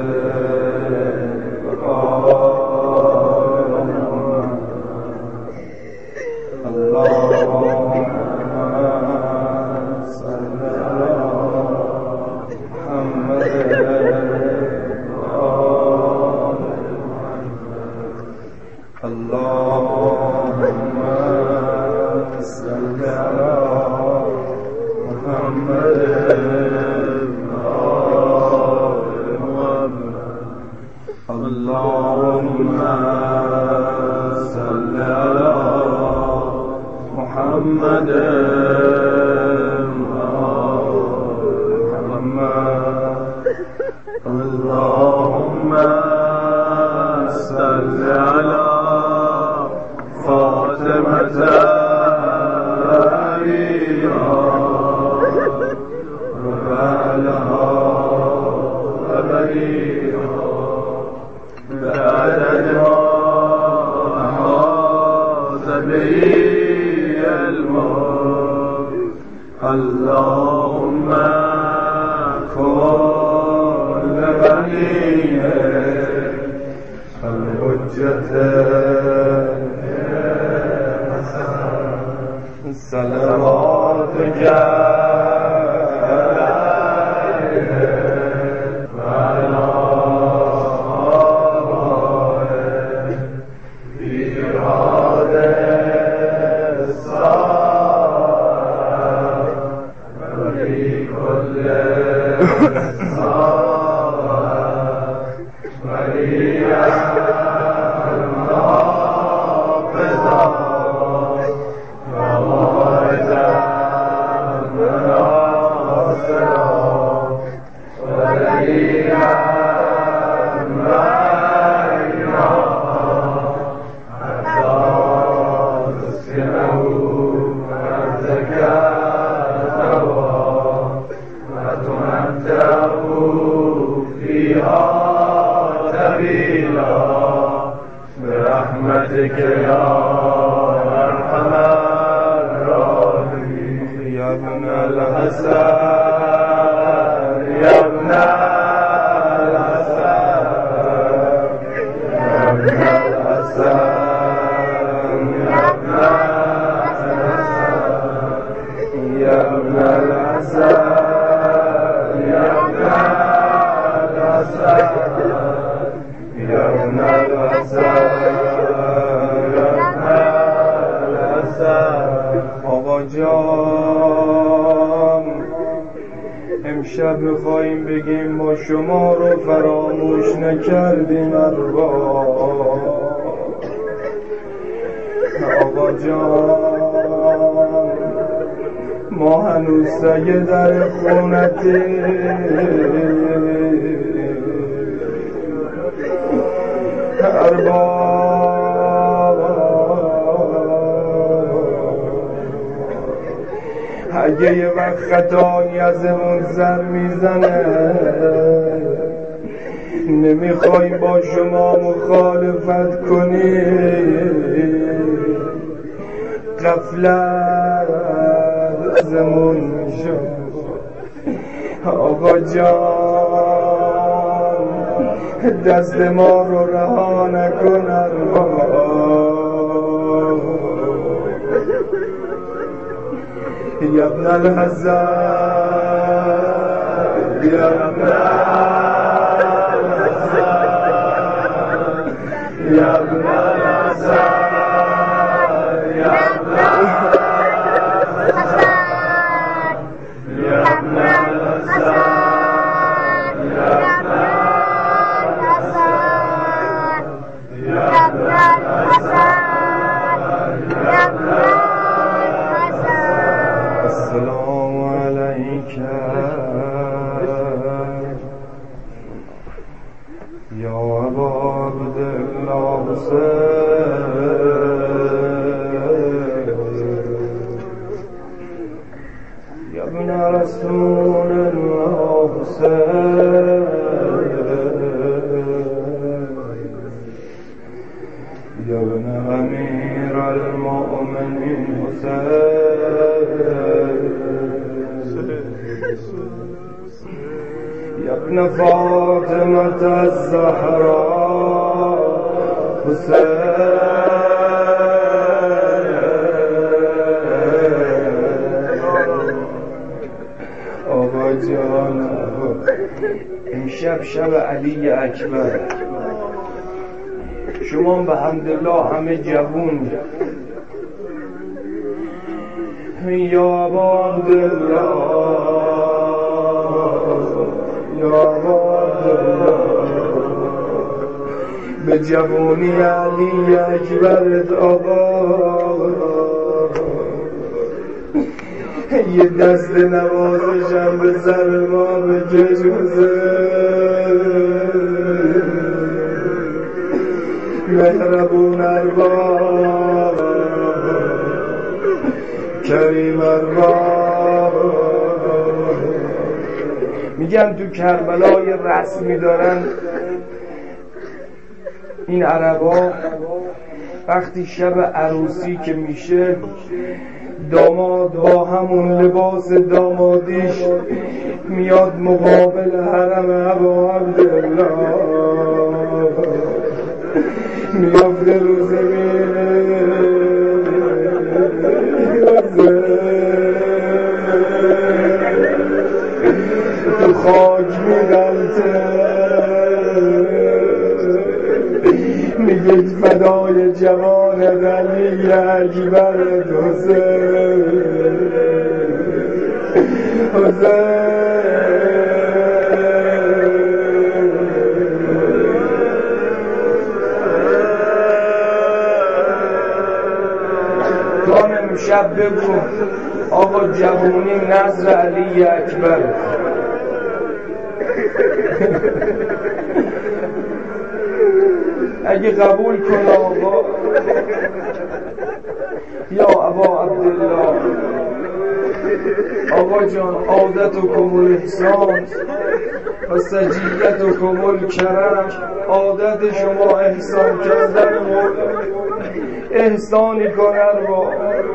امشب میخواییم بگیم ما شما رو فراموش نکردیم ارباب. آقا جان ما هنوز سگه در خونتیم، ارباب اگه یه وقت خطایی ازمون سر میزنه نمیخوایم با شما مخالفت کنیم، غفلت ازمون میشه. آقا جان دست ما رو رها نکن یا ابن الحسن، یا ابن الحسن، یا ابن الحسن، یا ابن الحسن، یا ابن الحسن، یا ابن الحسن، یا ابن الحسن، یا ابن السلام عليك يا أبا عبد الله يا ابن رسول الله يا ابن أمير المؤمنين حسين یا ابن فاطمة الزهراء حسین آقا جان امشب شب علی اکبر، شما به حمدالله همه جوون یا عبدالله یا عبدالله به جوونی علی اکبرت آقا یه دست نوازشم به سر ما به ججوزه مهربون ارباب کریم ارباب. میگن تو کربلا یه رسمی دارن این عربا، وقتی شب عروسی که میشه داماد با همون لباس دامادیش میاد مقابل حرم ابا عبدالله میافته رو زمین تو خاک میغلطه میگه فدای جوان علی اکبر حسین حسین. تو هم امشب بگو آقا جوونی نظر علی اکبر. اگه قبول کن آقا یا ابا عبدالله، آقا جان عادت و کمول احسان و سجیت و کمول کرم، عادت شما احسان کردن مولا، احسانی کنر با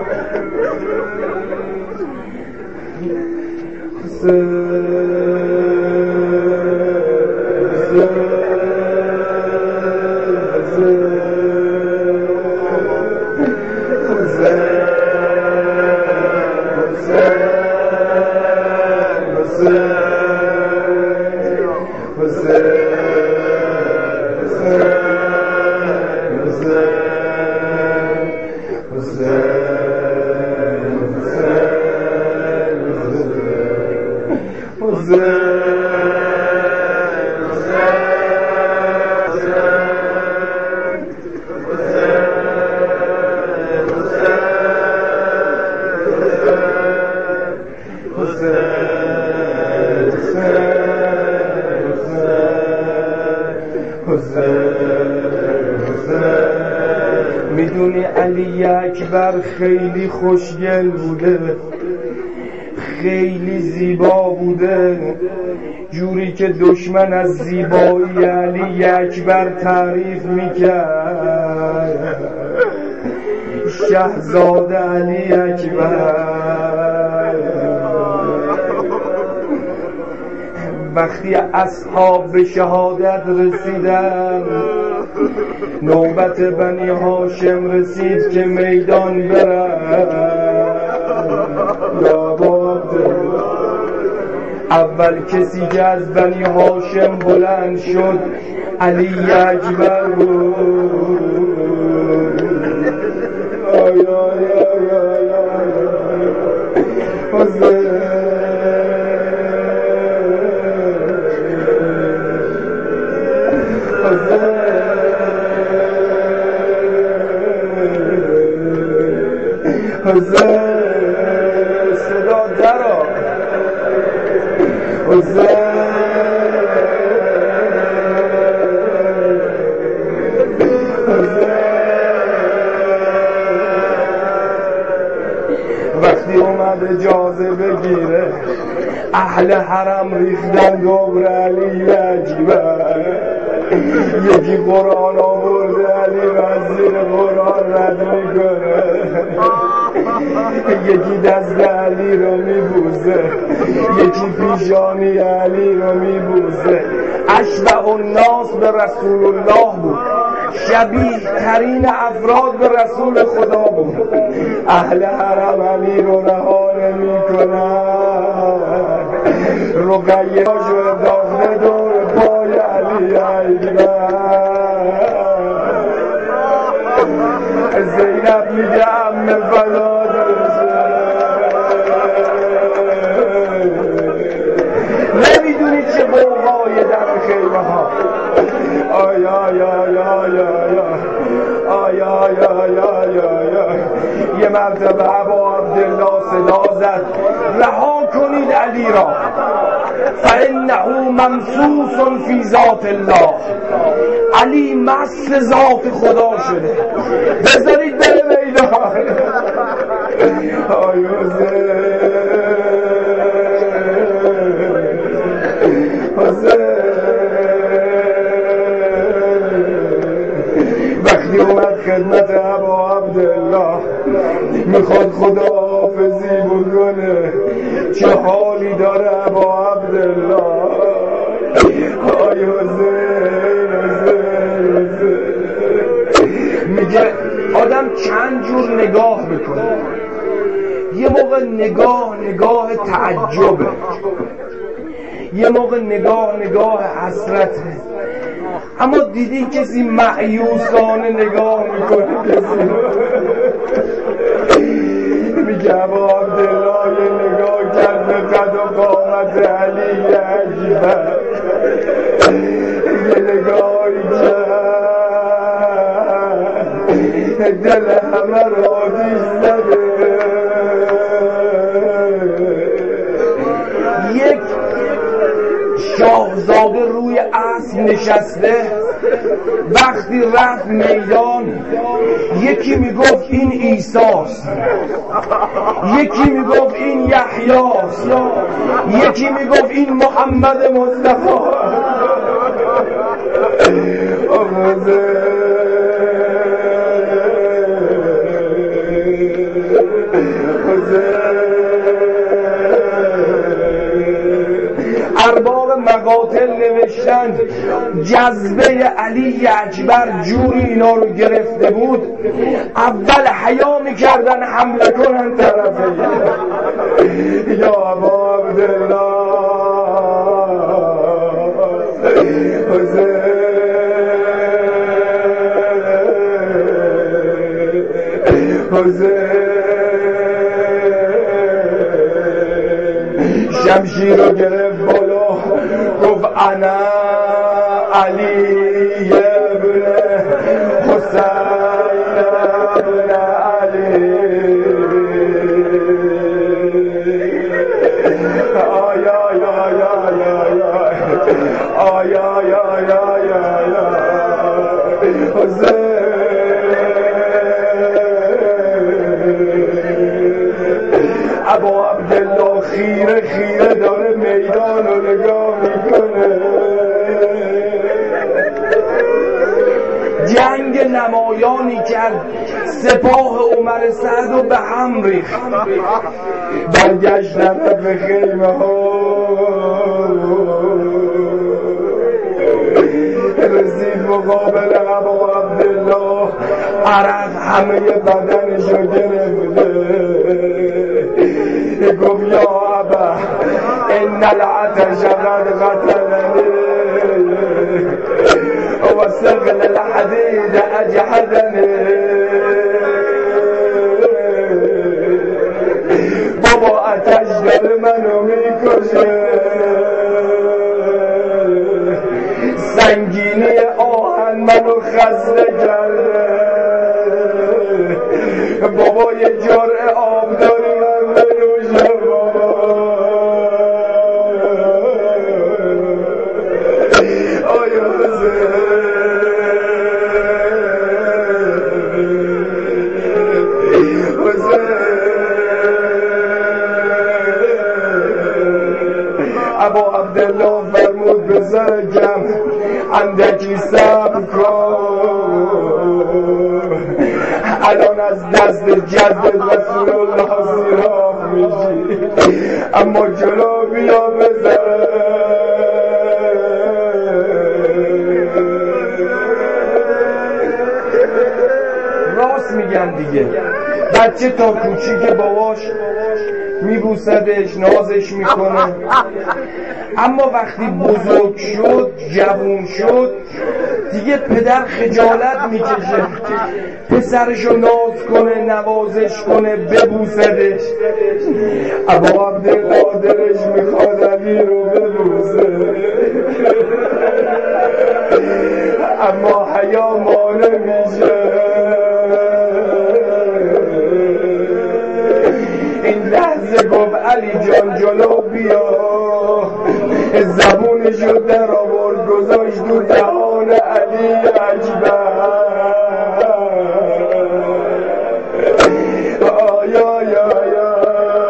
میدونی علی اکبر خیلی خوشگل بوده، خیلی زیبا بوده، جوری که دشمن از زیبایی علی اکبر تعریف میکرد. شهزاده علی اکبر وقتی اصحاب به شهادت رسیدن، نوبت بنی هاشم رسید که میدان برن. یا عبدالله، اول کسی که از بنی هاشم بلند شد علی اکبر بود. آی آی آی آی آی حسین صدا درا حسین وقتی اومد اجازه بگیره اهل حرم ریختن دور علی اکبر. یکی قرآن آورده علی وزیر قرآن رد میکنه. یکی دست علی رو میبوزه، یکی پیشانی علی رو میبوزه. اشبه الناس به رسول الله بود، شبیه ترین افراد به رسول خدا بود. اهل حرم علی رو رها نمی کنن، رقیه شو داخل دور پای علی اکبر. زینب میگه عمه فدا نمیدونی چه قوقای در خیمه ها. آی آی آی آی آی آی آی آی آی آی. یه مرتبه ابا عبدالله صدا زد رها کنید علی را، فانه ممسوس فی ذات الله، علی مس ذات خدا شده، بذارید بره میدان. آی حسین حسین وقتی اومد خدمت ابا عبدالله میخواد خداحافظی بکنه، چه حالی داره ابا عبدالله. آی حسین حسین میگه آدم چند جور نگاه میکنه. یه موقع نگاه نگاه تعجبه، یه موقع نگاه نگاه حسرته. اما دیدی کسی مایوسانه نگاه میکنه؟ کسی میگه ابا عبدالله یه نگاه کرد به قد و قامت علی اکبر، یه نگاهی کرد دل همه را آتیش زده. یک شاهزاده روی اسب نشسته، وقتی رفت میدان یکی میگفت این عیساست، یکی میگفت این یحیاست، یکی میگفت این محمد مصطفی. ارباب مقاتل نوشتند جذبه علی اکبر جوری اینا رو گرفته بود، اول حیا میکردن حمله کنن طرفه. یا ابا عبدالله حسین حسین شمشیر رو گرفت بالا گفت انا علی ابن حسین ابن علی. آی آی آی آی آی آی آی آی آی حسین. ابا عبدالله خیره خیره داره میدان رو نگاه میکنه. جنگ نمایانی کرد، سپاه عمر سعد رو به هم ریخت. برگشتن به خیمه ها، رسید مقابل ابا عبدالله، عرق همه بدنشو گرفته. گفت یا ابا ان العطش قد قتلنی و ثقل الحدید اجحدنی. بابا آتش داره منو میکشه، سنگینی آهن منو خسته کرده. بابا یه جرعه آب داری من بنوشه بابا. آیا حسین حسین ابا عبدالله فرمود به سر جمع اندکی صبر کن، الان از دست جد رسول الله سیراب میشی، اما جلو بیا بزن. راست میگن دیگه، بچه تا کوچیک باباش میبوسدش، نازش میکنه، اما وقتی بزرگ شد، جوون شد، دیگه پدر خجالت میکشه پسرشو ناز کنه، نوازش کنه، ببوسدش. ابا عبدالله دلش میخواد علی رو ببوسه، اما حیا مانع میشه. این لحظه گفت علی جان جلو بیا، زبونشو در آورد گذاشت دو دهان علی اکبر. آیا یا یا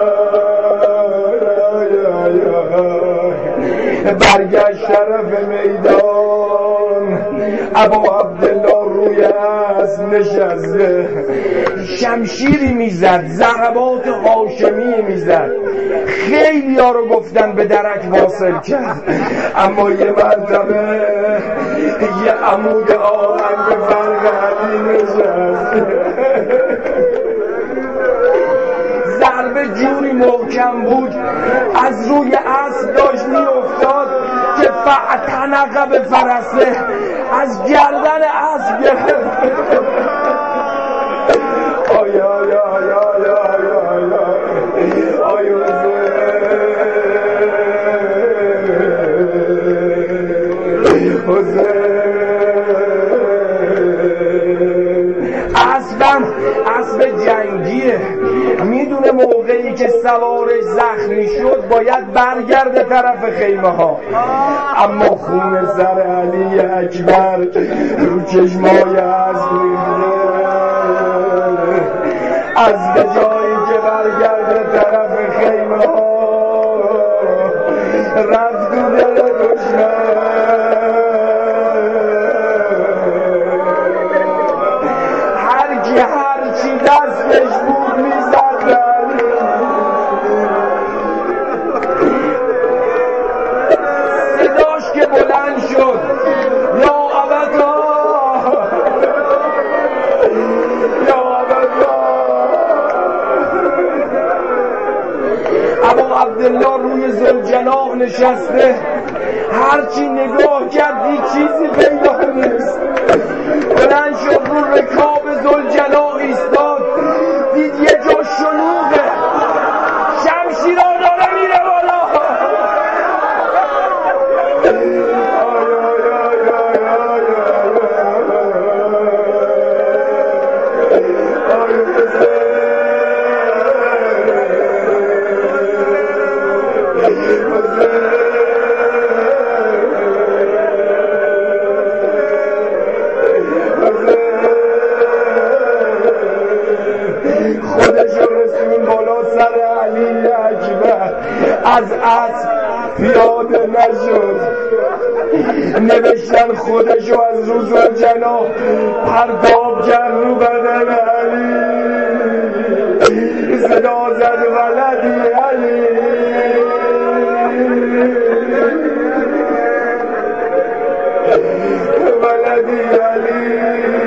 برگشت طرف میدان، ابا عبدالله روی اسب نشسته، شمشیری میزد، ضربات هاشمی میزد. خیلی ها رو گفتن به درک واصل کرد، اما یه مرتبه یه عمود آهنگ فرق علی نشست، ضربه جوری محکم بود از روی اسب داشت میافتاد که فاعتنق به فرسه، از گردن اسب گرفت. آی آی آی آی آی آی آی اسبم اسب جنگیه، میدونه موقعی که سوارش زخمی شد باید برگرده طرف خیمه ها، اما خون سر علی اکبر رو چشمای اسب ریخته. از به جایی که برگرده طرف خیمه ها رفت دو دل دشمن. هر کی هر چی دستش بود میزد، صداش که بلند شد یا ابدا یا ابدا. ابا عبدالله روی ذوالجناح نشسته، هرچی نگاه کرد هیچ چیزی پیدا نیست. بلند شد رو رکاب ذوالجناح ایستاد، دید یه جا شلوغه، شمشیرا داره میره بالا. خودشو رسون بالا سر علی اکبر، از اسب پیاده نشد. نوشتن خودشو از رو ذوالجناح پرتاب کرد رو بدن علی، صدا زد ولدی علی، ولدی علی،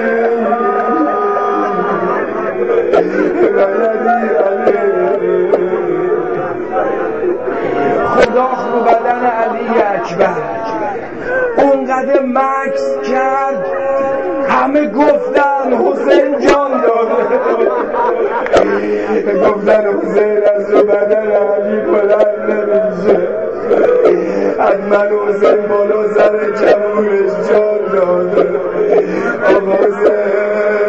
ولدی علی. خدا رو بدن علی اکبر اونقدر مکس کرد همه گفتن حسین جان داده، گفتن حسین از رو بدن علی بلند نمیشه، حتما حسین بالا سر جمعونش جان داده. آقا حسین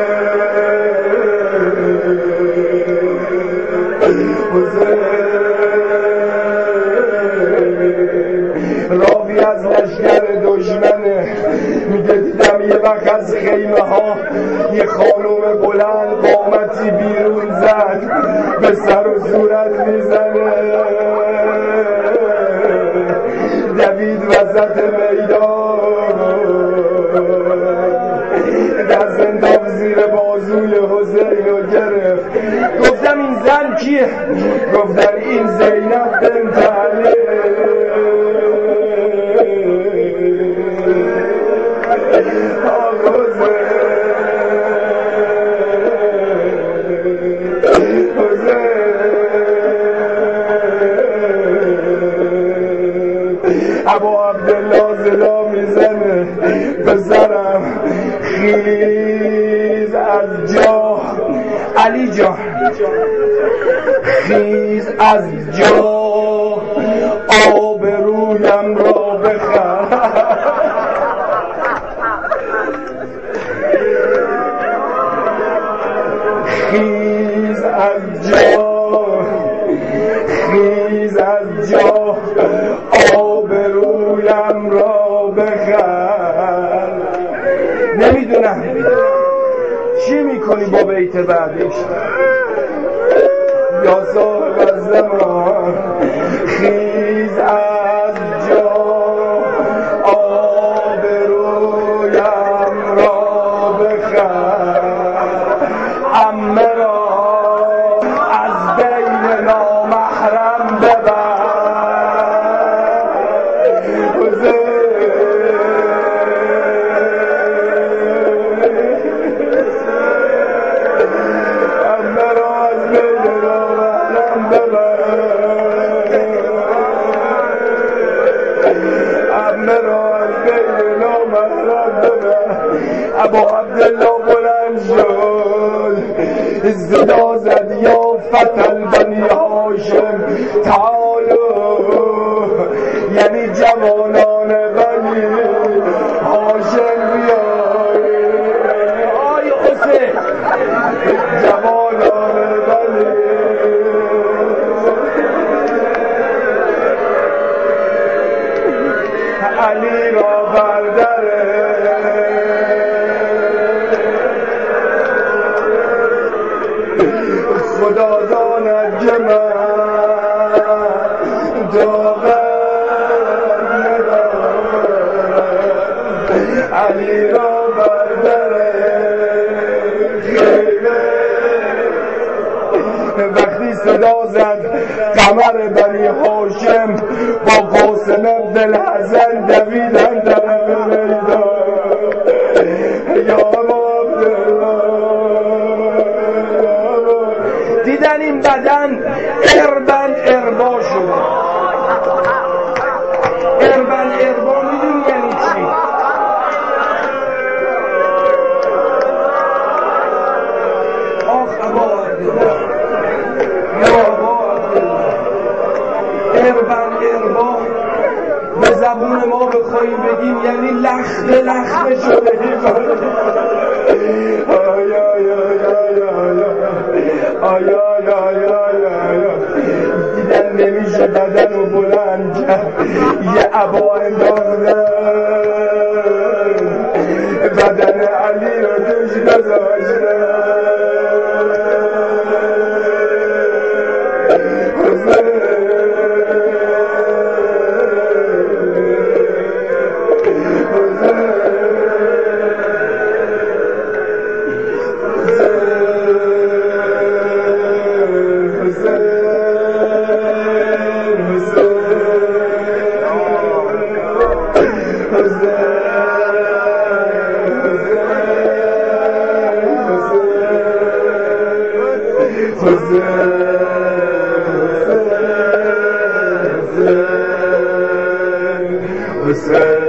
راوی از لشکر دشمنه میگه دیدم یه وقت از خیمه ها یه خانوم بلند قامتی بیرون زد، به سر و صورت میزنه، دوید وسط میدان، دست انداخت زیر بازوی حسین رو گرفت. گفتم این زن کیه؟ گفتن این زینب بنت علی. ابا عبدالله صدا میزنه پسرم خیز از جا، علی جان خیز از جا آبرویم را بخر. خیز از جا، خیز از جا آبرویم را بخر. نمیدونم چی میکنی با بیت بعدش؟ یا صاحب زمان خیز از جا آبرویم را بخر. عمه را از بین نامحرم ببر. ابا عبدالله بلند شد صدا زد یا فتل بنی هاشم تعالو، یعنی جوانان بنی هاشم بیایید. آی حسین جوانان بنی علی را بردره. خدا داند که من داغم ندارم. علی را بردره خیمه. وقتی صدا زد قمر بنی هاشم با قاسم بن الحسن دویدن طرف میدان. یا ابا دیدن این بدن اربن اربا شده. اربن اربا میدونی یعنی چی؟ آخ ابا عبدالله، یا ابا عبدالله، اربن اربا به زبون ما بخواهیم بگیم یعنی لخته لخته شده. آی آی آی آی آی آی. دیدن نمیشه بدن رو بلند کرد، یه عبا انداختن بدن علی رو توش گذاشتن. Hussein, Hussein, Hussein.